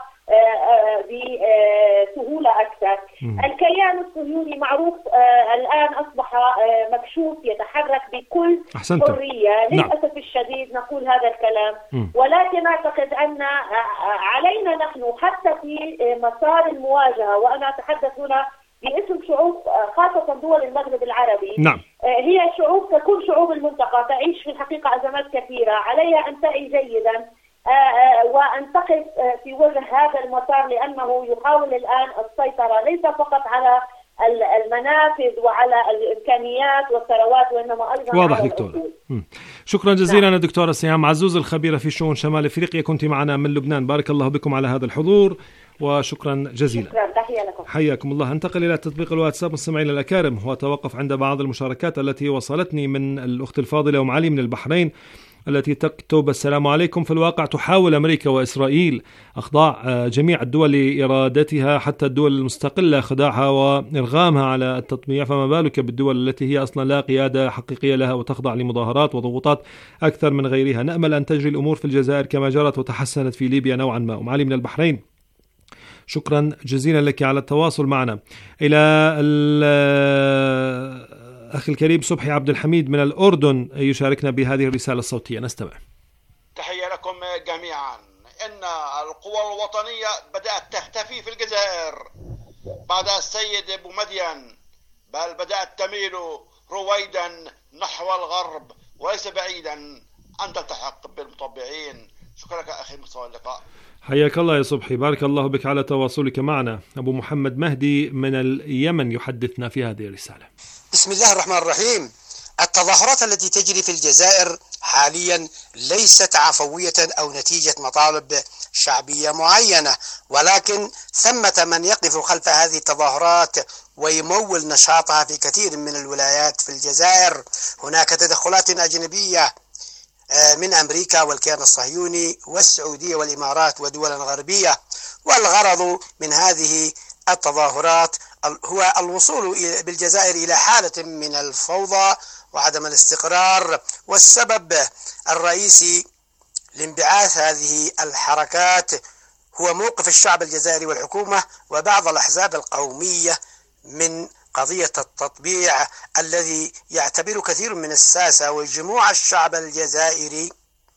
H: بسهولة أكثر. الكيان الصهيوني معروف الآن أصبح مكشوف، يتحرك بكل حرية. للأسف الشديد نقول هذا الكلام، ولكن أعتقد أن علينا نحن حتى في مسار المواجهة، وأنا أتحدث هنا باسم شعوب خاصة دول المغرب العربي. هي شعوب تكون شعوب المنطقة تعيش في الحقيقة أزمات كثيرة، عليها أن تعي جيدا وأن تقف في وجه هذا المسار، لأنه يحاول الآن السيطرة ليس فقط على المنافذ وعلى الإمكانيات والثروات، وإنما أيضا
G: واضح دكتورة. شكرا جزيلا دكتورة سهام عزوز الخبيرة في شؤون شمال أفريقيا، كنت معنا من لبنان. بارك الله بكم على هذا الحضور وشكرا جزيلا.
H: شكرا، تحية لكم.
G: حياكم الله. انتقل إلى تطبيق الواتساب مستمعينا الأكارم، وتوقف عند بعض المشاركات التي وصلتني من الأخت الفاضلة أم علي من البحرين، التي تكتب: السلام عليكم. في الواقع تحاول أمريكا وإسرائيل إخضاع جميع الدول لإرادتها، حتى الدول المستقلة خداعها وإرغامها على التطبيع، فما بالك بالدول التي هي أصلا لا قيادة حقيقية لها وتخضع لمظاهرات وضغوطات أكثر من غيرها. نأمل أن تجري الأمور في الجزائر كما جرت وتحسنت في ليبيا نوعا ما. أم علي من البحرين، شكرا جزيلا لك على التواصل معنا. إلى أخي الكريم صبحي عبد الحميد من الأردن يشاركنا بهذه الرسالة الصوتية، نستمع.
I: تحية لكم جميعا. إن القوى الوطنية بدأت تختفي في الجزائر بعد السيد بومدين، بل بدأت تميل رويدا نحو الغرب، وليس بعيدا أن تلتحق بالمطبعين. شكرا لك أخي، مستوى اللقاء.
G: حياك الله يا صبحي، بارك الله بك على تواصلك معنا. أبو محمد مهدي من اليمن يحدثنا في هذه الرسالة.
J: بسم الله الرحمن الرحيم. التظاهرات التي تجري في الجزائر حاليا ليست عفوية أو نتيجة مطالب شعبية معينة، ولكن ثمة من يقف خلف هذه التظاهرات ويمول نشاطها في كثير من الولايات في الجزائر. هناك تدخلات أجنبية من أمريكا والكيان الصهيوني والسعودية والإمارات ودول غربية، والغرض من هذه التظاهرات هو الوصول بالجزائر إلى حالة من الفوضى وعدم الاستقرار. والسبب الرئيسي لانبعاث هذه الحركات هو موقف الشعب الجزائري والحكومة وبعض الأحزاب القومية من قضية التطبيع، الذي يعتبر كثير من الساسة وجموع الشعب الجزائري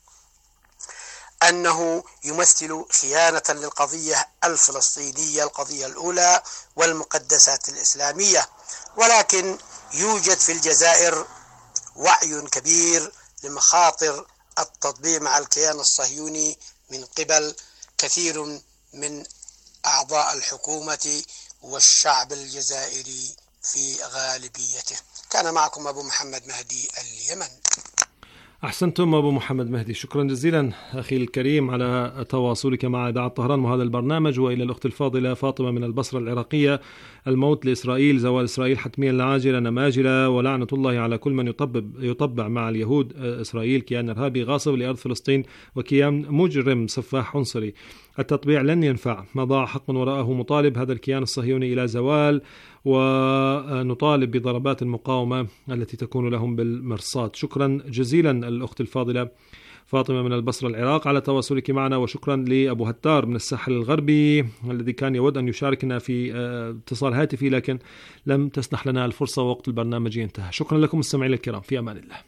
J: أنه يمثل خيانة للقضية الفلسطينية، القضية الأولى والمقدسات الإسلامية. ولكن يوجد في الجزائر وعي كبير لمخاطر التطبيع مع الكيان الصهيوني من قبل كثير من أعضاء الحكومة والشعب الجزائري في غالبيته. كان معكم أبو محمد مهدي اليمن.
G: أحسنتم أبو محمد مهدي، شكرا جزيلا أخي الكريم على تواصلك مع إذاعة طهران وهذا البرنامج. وإلى الأخت الفاضلة فاطمة من البصرة العراقية: الموت لإسرائيل، زوال إسرائيل حتميا لا ماجلة، ولعنة الله على كل من يطبع مع اليهود. إسرائيل كيان إرهابي غاصب لأرض فلسطين وكيان مجرم سفاح عنصري. التطبيع لن ينفع، ما ضاع حق من وراءه مطالب هذا الكيان الصهيوني إلى زوال، ونطالب بضربات المقاومة التي تكون لهم بالمرصاد. شكرا جزيلا الأخت الفاضلة فاطمة من البصرة العراق على تواصلك معنا، وشكرا لأبو هتار من الساحل الغربي الذي كان يود أن يشاركنا في اتصال هاتفي لكن لم تسنح لنا الفرصة ووقت البرنامج انتهى. شكرا لكم مستمعينا الكرام، في أمان الله.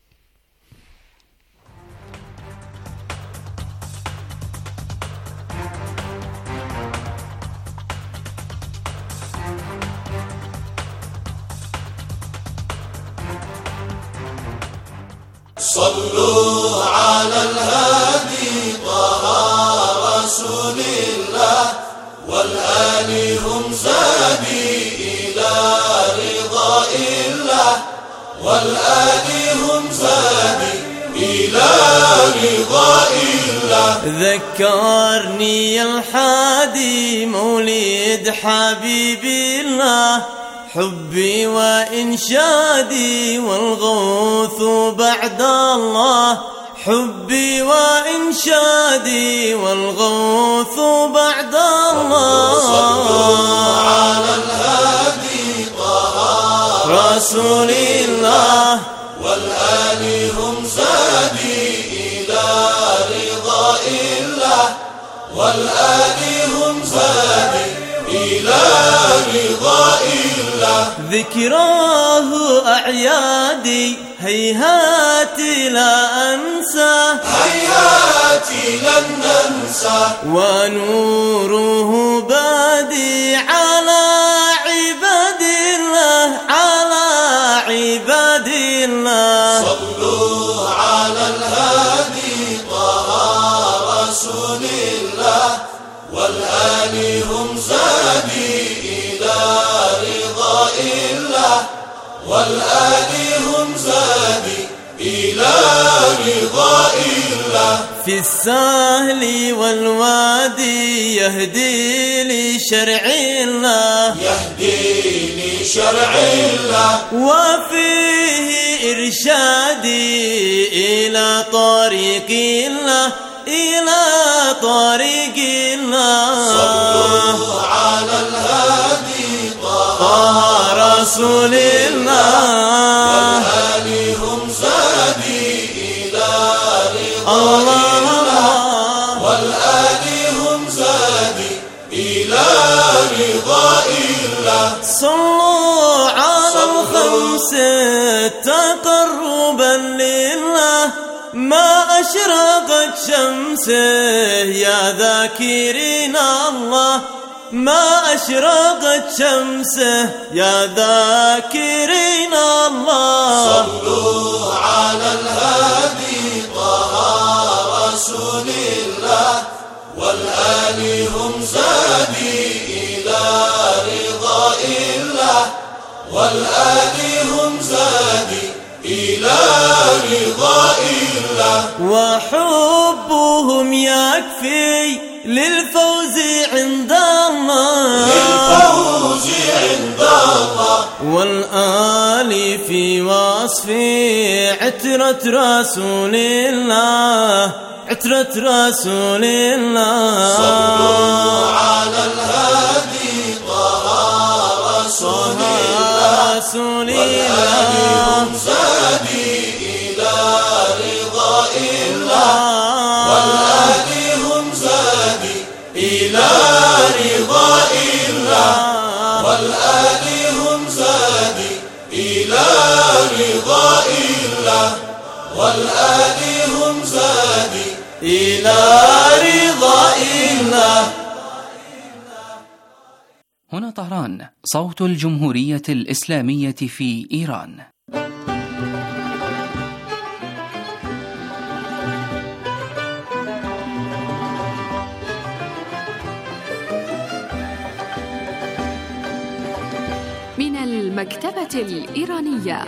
K: صلوا على الهادي طه رسول الله، والآل هم زادي إلى رضا الله، والآل هم زادي إلى رضا الله.
L: ذكرني الحادي مولد حبيب الله، حبي وإنشادي والغوث بعد الله، حبي وإنشادي والغوث بعد الله.
K: صلوا على الهادي طه
L: رسول الله،
K: والآل هم زادي إلى رضا الله، والآل هم زادي إلى رضا الله.
L: ذكراه أعيادي هيهات لا أنسى،
K: هيهات لن ننسى،
L: ونوره بادي على عباد الله، على عباد الله.
K: صلوا على الهادي طه رسول الله، والآل هم زادي إلى رضا الله، والآل هم زادي إلى رضا الله.
L: في السهل والوادي يهدي لشرع الله،
K: يهدي لشرع الله،
L: وفيه إرشادي إلى طريق الله، إلى طريق الله.
K: صلوا على الهادي
L: طه رسول الله،
K: والآل هم زادي إلى رضا الله، والآل هم زادي إلى رضا الله.
L: صلوا على الخمسة تقربا لله، ما أشرقت شمسه يا ذاكرين الله، ما أشرقت شمسه يا ذاكرين الله.
K: صلوا على الهادي طه رسول الله، والآل هم زادي إلى رضا الله، والآل هم زادي إلى رضا الله.
L: وحبهم يكفي للفوز عند الله،
K: للفوز عند الله.
L: والآل في وصف عترة رسول الله، عترة رسول الله.
K: صلوا على الهادي طه رسول الله، والآل هم زادي إلى رضا الله، والآل هم زادي إلى رضا الله، والآل هم زادي إلى رضا الله، والآل هم زادي إلى رضا الله.
M: هنا طهران، صوت الجمهورية الإسلامية في إيران.
N: من المكتبة الإيرانية.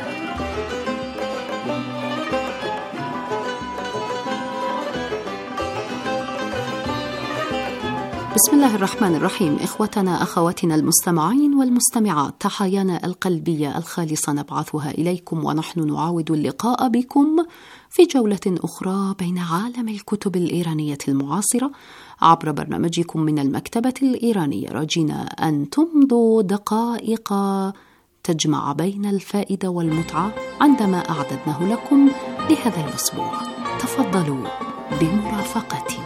N: بسم الله الرحمن الرحيم. إخوتنا أخواتنا المستمعين والمستمعات، تحايانا القلبية الخالصة نبعثها إليكم، ونحن نعاود اللقاء بكم في جولة أخرى بين عالم الكتب الإيرانية المعاصرة عبر برنامجكم من المكتبة الإيرانية، راجين أن تمضوا دقائق تجمع بين الفائدة والمتعة عندما أعددناه لكم لهذا الأسبوع. تفضلوا بمرافقتنا.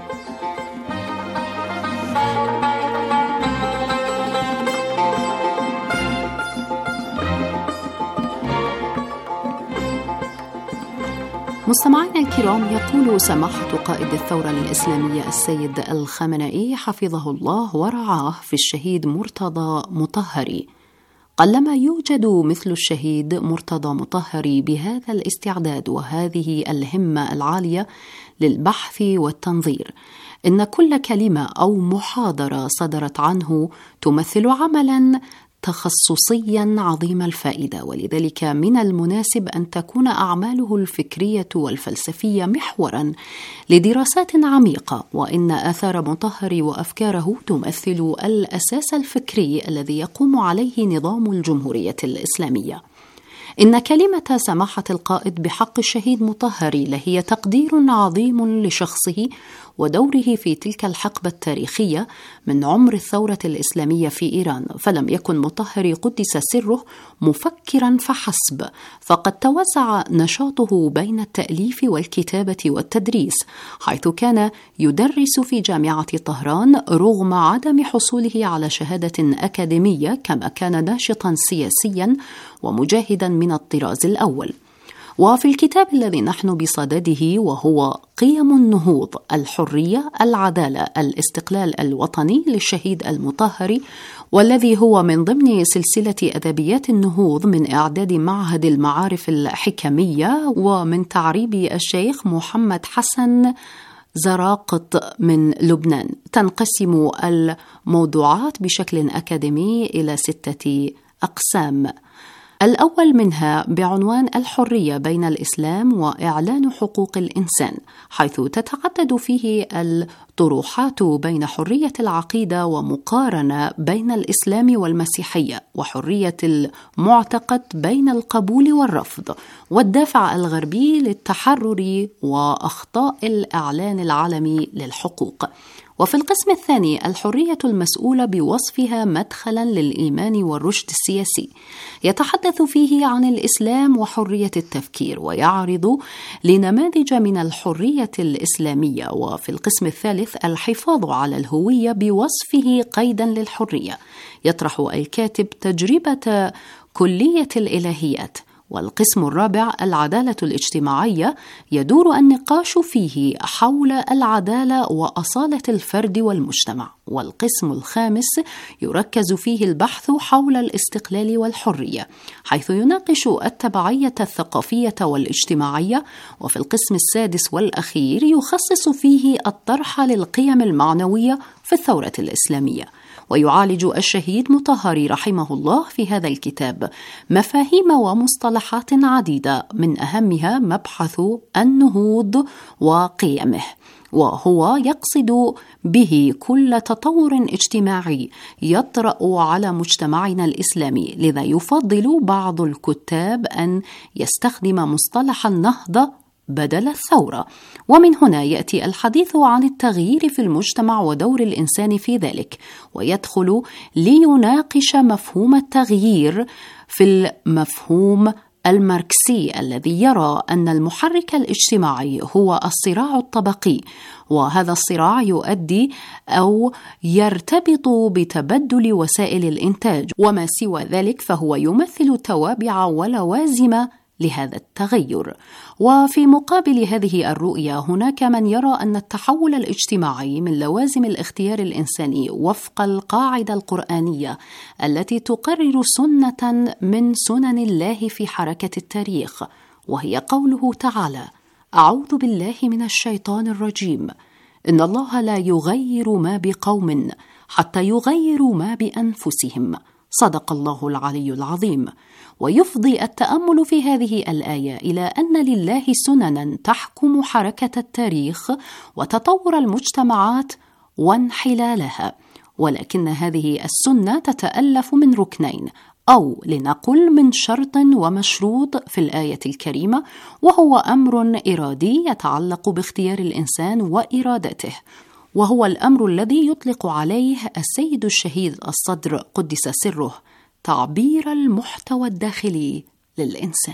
N: مستمعينا الكرام، يقول سماحة قائد الثورة الإسلامية السيد الخامنئي حفظه الله ورعاه في الشهيد مرتضى مطهري: قلما يوجد مثل الشهيد مرتضى مطهري بهذا الاستعداد وهذه الهمة العالية للبحث والتنظير. إن كل كلمة أو محاضرة صدرت عنه تمثل عملاً تخصصيا عظيم الفائدة، ولذلك من المناسب أن تكون أعماله الفكرية والفلسفية محورا لدراسات عميقة، وإن آثار مطهري وأفكاره تمثل الأساس الفكري الذي يقوم عليه نظام الجمهورية الإسلامية. إن كلمة سماحة القائد بحق الشهيد مطهري لهي تقدير عظيم لشخصه ودوره في تلك الحقبة التاريخية من عمر الثورة الإسلامية في إيران، فلم يكن مطهري قدس سره مفكرا فحسب، فقد توزع نشاطه بين التأليف والكتابة والتدريس، حيث كان يدرس في جامعة طهران رغم عدم حصوله على شهادة أكاديمية، كما كان ناشطا سياسيا ومجاهدا من الطراز الأول. وفي الكتاب الذي نحن بصدده، وهو قيم النهوض: الحرية، العدالة، الاستقلال الوطني للشهيد المطهري، والذي هو من ضمن سلسلة أدبيات النهوض من إعداد معهد المعارف الحكمية ومن تعريب الشيخ محمد حسن زراقط من لبنان، تنقسم الموضوعات بشكل أكاديمي إلى 6 أقسام: الأول منها بعنوان الحرية بين الإسلام وإعلان حقوق الإنسان، حيث تتعدد فيه الطروحات بين حرية العقيدة ومقارنة بين الإسلام والمسيحية، وحرية المعتقد بين القبول والرفض، والدافع الغربي للتحرر وأخطاء الإعلان العالمي للحقوق. وفي القسم الثاني الحرية المسؤولة بوصفها مدخلا للإيمان والرشد السياسي، يتحدث فيه عن الإسلام وحرية التفكير، ويعرض لنماذج من الحرية الإسلامية. وفي القسم الثالث الحفاظ على الهوية بوصفه قيدا للحرية، يطرح الكاتب تجربة كلية الإلهيات. والقسم الرابع العدالة الاجتماعية، يدور النقاش فيه حول العدالة وأصالة الفرد والمجتمع. والقسم الخامس يركز فيه البحث حول الاستقلال والحرية، حيث يناقش التبعية الثقافية والاجتماعية. وفي القسم السادس والأخير يخصص فيه الطرح للقيم المعنوية في الثورة الإسلامية. ويعالج الشهيد مطهري رحمه الله في هذا الكتاب مفاهيم ومصطلحات عديدة، من أهمها مبحث النهوض وقيمه، وهو يقصد به كل تطور اجتماعي يطرأ على مجتمعنا الإسلامي. لذا يفضل بعض الكتاب أن يستخدم مصطلح النهضة بدل الثورة. ومن هنا يأتي الحديث عن التغيير في المجتمع ودور الإنسان في ذلك، ويدخل ليناقش مفهوم التغيير في المفهوم الماركسي الذي يرى أن المحرك الاجتماعي هو الصراع الطبقي، وهذا الصراع يؤدي أو يرتبط بتبدل وسائل الإنتاج، وما سوى ذلك فهو يمثل توابع ولوازم لهذا التغير. وفي مقابل هذه الرؤية هناك من يرى أن التحول الاجتماعي من لوازم الاختيار الإنساني وفق القاعدة القرآنية التي تقرر سنة من سنن الله في حركة التاريخ، وهي قوله تعالى: أعوذ بالله من الشيطان الرجيم، إن الله لا يغير ما بقوم حتى يغيروا ما بأنفسهم، صدق الله العلي العظيم. ويفضي التأمل في هذه الآية إلى أن لله سننا تحكم حركة التاريخ وتطور المجتمعات وانحلالها، ولكن هذه السنة تتألف من ركنين، أو لنقل من شرط ومشروط في الآية الكريمة، وهو أمر إرادي يتعلق باختيار الإنسان وإرادته، وهو الأمر الذي يطلق عليه السيد الشهيد الصدر قدس سره تعبير المحتوى الداخلي للإنسان.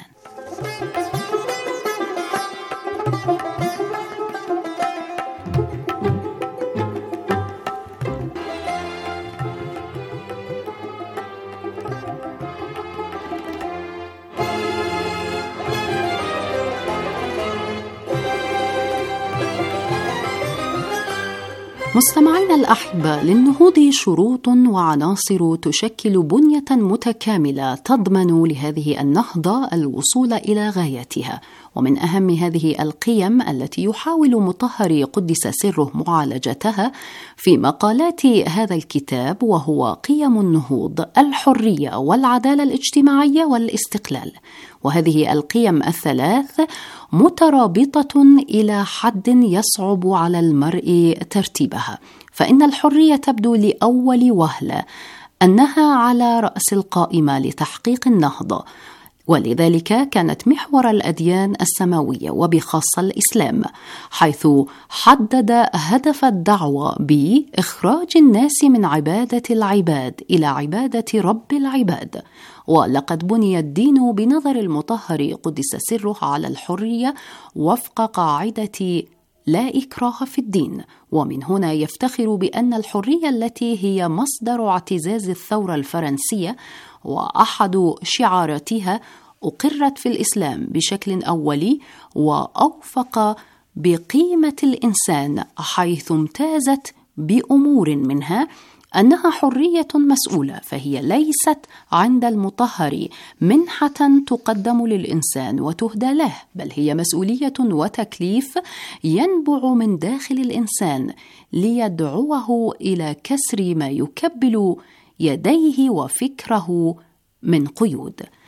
N: مستمعينا الأحبة، للنهوض شروط وعناصر تشكل بنية متكاملة تضمن لهذه النهضة الوصول إلى غايتها. ومن أهم هذه القيم التي يحاول مطهري قدس سره معالجتها في مقالات هذا الكتاب، وهو قيم النهوض: الحرية والعدالة الاجتماعية والاستقلال. وهذه القيم الثلاث مترابطة إلى حد يصعب على المرء ترتيبها، فإن الحرية تبدو لأول وهلة أنها على رأس القائمة لتحقيق النهضة، ولذلك كانت محور الأديان السماوية وبخاصة الإسلام، حيث حدد هدف الدعوة بإخراج الناس من عبادة العباد إلى عبادة رب العباد. ولقد بني الدين بنظر المطهر قدس سره على الحرية وفق قاعدة لا إكراه في الدين. ومن هنا يفتخر بأن الحرية التي هي مصدر اعتزاز الثورة الفرنسية وأحد شعاراتها أقرت في الإسلام بشكل أولي وأوفق بقيمة الإنسان، حيث امتازت بأمور منها أنها حرية مسؤولة، فهي ليست عند المطهر منحة تقدم للإنسان وتهدى له، بل هي مسؤولية وتكليف ينبع من داخل الإنسان ليدعوه إلى كسر ما يكبل يديه وفكره من قيود.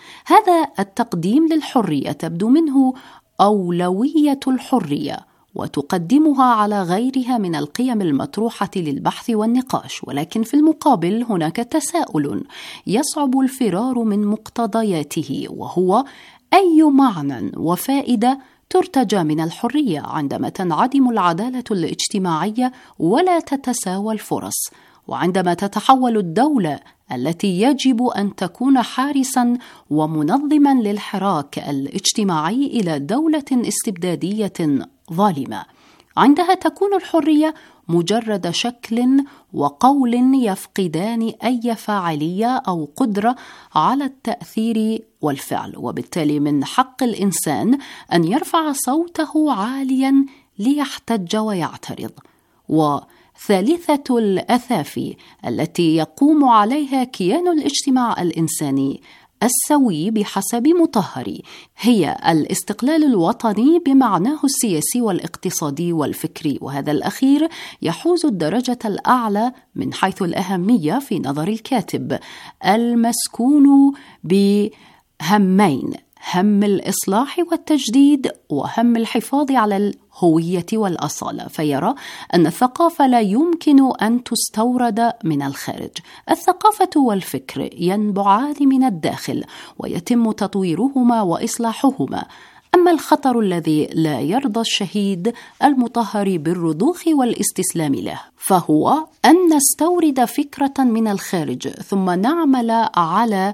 N: هذا التقديم للحرية تبدو منه أولوية الحرية وتقدمها على غيرها من القيم المطروحة للبحث والنقاش، ولكن في المقابل هناك تساؤل يصعب الفرار من مقتضياته، وهو أي معنى وفائدة ترتجى من الحرية عندما تنعدم العدالة الاجتماعية ولا تتساوى الفرص، وعندما تتحول الدولة التي يجب أن تكون حارساً ومنظماً للحراك الاجتماعي إلى دولة استبدادية ظالمة. عندها تكون الحرية مجرد شكل وقول يفقدان أي فاعلية أو قدرة على التأثير والفعل، وبالتالي من حق الإنسان أن يرفع صوته عالياً ليحتج ويعترض. وثالثة الأثافي التي يقوم عليها كيان الاجتماع الإنساني السوي بحسب مطهري هي الاستقلال الوطني بمعناه السياسي والاقتصادي والفكري، وهذا الأخير يحوز الدرجة الأعلى من حيث الأهمية في نظر الكاتب، المسكون بهمين: هم الإصلاح والتجديد وهم الحفاظ على الهوية والأصالة، فيرى أن الثقافة لا يمكن أن تستورد من الخارج. الثقافة والفكر ينبعان من الداخل ويتم تطويرهما وإصلاحهما. أما الخطر الذي لا يرضى الشهيد المطهر بالرضوخ والاستسلام له فهو أن نستورد فكرة من الخارج ثم نعمل على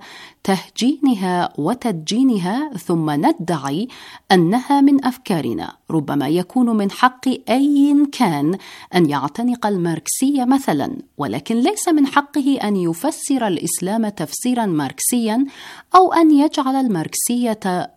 N: تهجينها وتدجينها ثم ندعي أنها من أفكارنا. ربما يكون من حق أي كان أن يعتنق الماركسية مثلا، ولكن ليس من حقه أن يفسر الإسلام تفسيرا ماركسيا أو أن يجعل الماركسية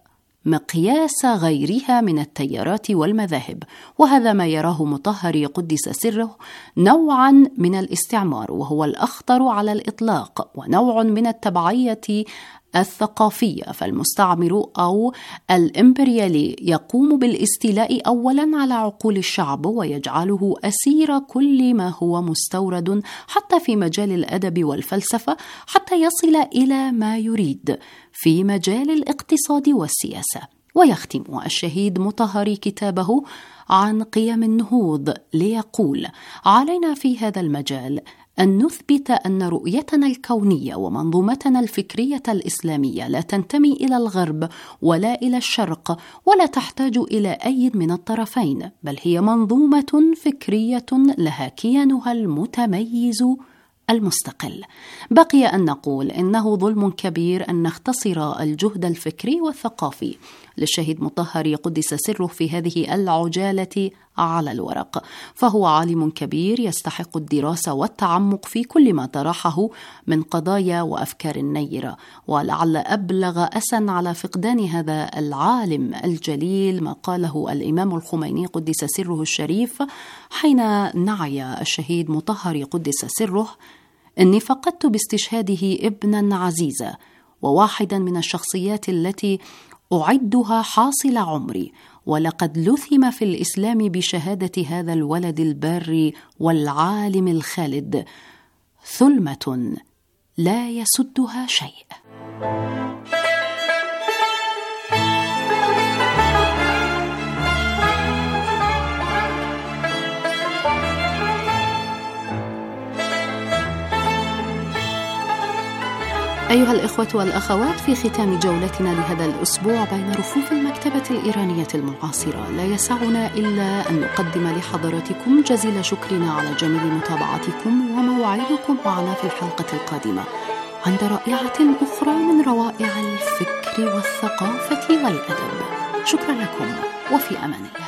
N: مقياس غيرها من التيارات والمذاهب. وهذا ما يراه مطهري قدس سره نوعا من الاستعمار، وهو الأخطر على الإطلاق، ونوع من التبعية الثقافية. فالمستعمر أو الإمبريالي يقوم بالاستيلاء أولا على عقول الشعب ويجعله أسير كل ما هو مستورد حتى في مجال الأدب والفلسفة، حتى يصل إلى ما يريد في مجال الاقتصاد والسياسة. ويختم الشهيد مطهري كتابه عن قيم النهوض ليقول: علينا في هذا المجال أن نثبت أن رؤيتنا الكونية ومنظومتنا الفكرية الإسلامية لا تنتمي إلى الغرب ولا إلى الشرق ولا تحتاج إلى أي من الطرفين، بل هي منظومة فكرية لها كيانها المتميز المستقل. بقي أن نقول إنه ظلم كبير أن نختصر الجهد الفكري والثقافي للشهيد مطهري قدس سره في هذه العجالة على الورق، فهو عالم كبير يستحق الدراسة والتعمق في كل ما طرحه من قضايا وأفكار نيرة. ولعل أبلغ أسا على فقدان هذا العالم الجليل ما قاله الإمام الخميني قدس سره الشريف حين نعي الشهيد مطهري قدس سره: إني فقدت باستشهاده ابنا عزيزا وواحدا من الشخصيات التي أعدها حاصل عمري، ولقد لثم في الإسلام بشهادة هذا الولد البار والعالم الخالد ثلمة لا يسدها شيء. أيها الإخوة والأخوات، في ختام جولتنا لهذا الأسبوع بين رفوف المكتبة الإيرانية المعاصرة لا يسعنا إلا أن نقدم لحضراتكم جزيل شكرنا على جميل متابعتكم، وموعدكم معنا في الحلقة القادمة عند رائعة أخرى من روائع الفكر والثقافة والأدب. شكرا لكم وفي أمان الله.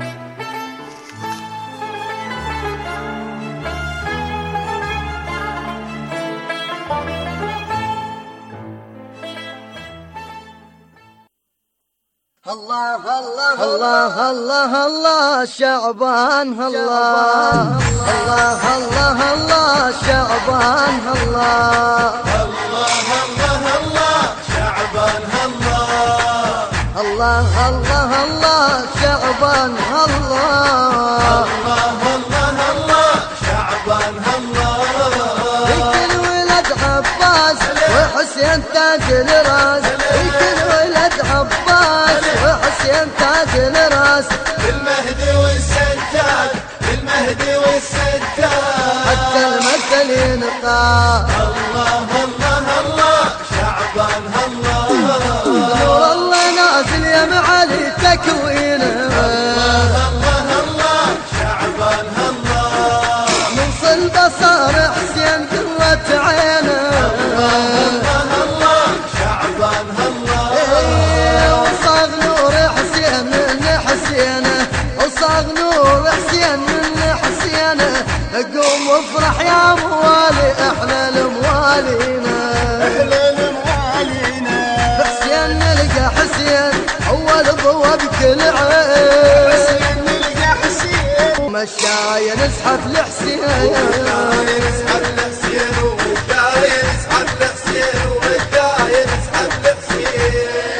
A: الله الله الله الله الله شعبان، الله الله الله الله شعبان، الله
K: الله الله الله شعبان، الله
A: الله الله الله شعبان، الله
K: الله الله الله شعبان، الله
A: بنت الولد عباس وحسين تاج الراس وكل ولد عباس وحسين تاج الراس
K: المهدي والسداد المهدي والسداد
A: حتى المثل ينقى
K: الله الله الله شعبان الله
A: نور الله نازل يا معالي تكوينه
K: الله الله شعبان الله
A: من صلب صار حسين قرة عينه
K: الله شعبان الله
A: وصاغ نور حسين من حسينه وصاغ نور حسين من حسينه قوم وافرح يا موالي احنا الموالينا حسين نلقى حسين اول ضوى بكل عين مشاية نزحف لحسين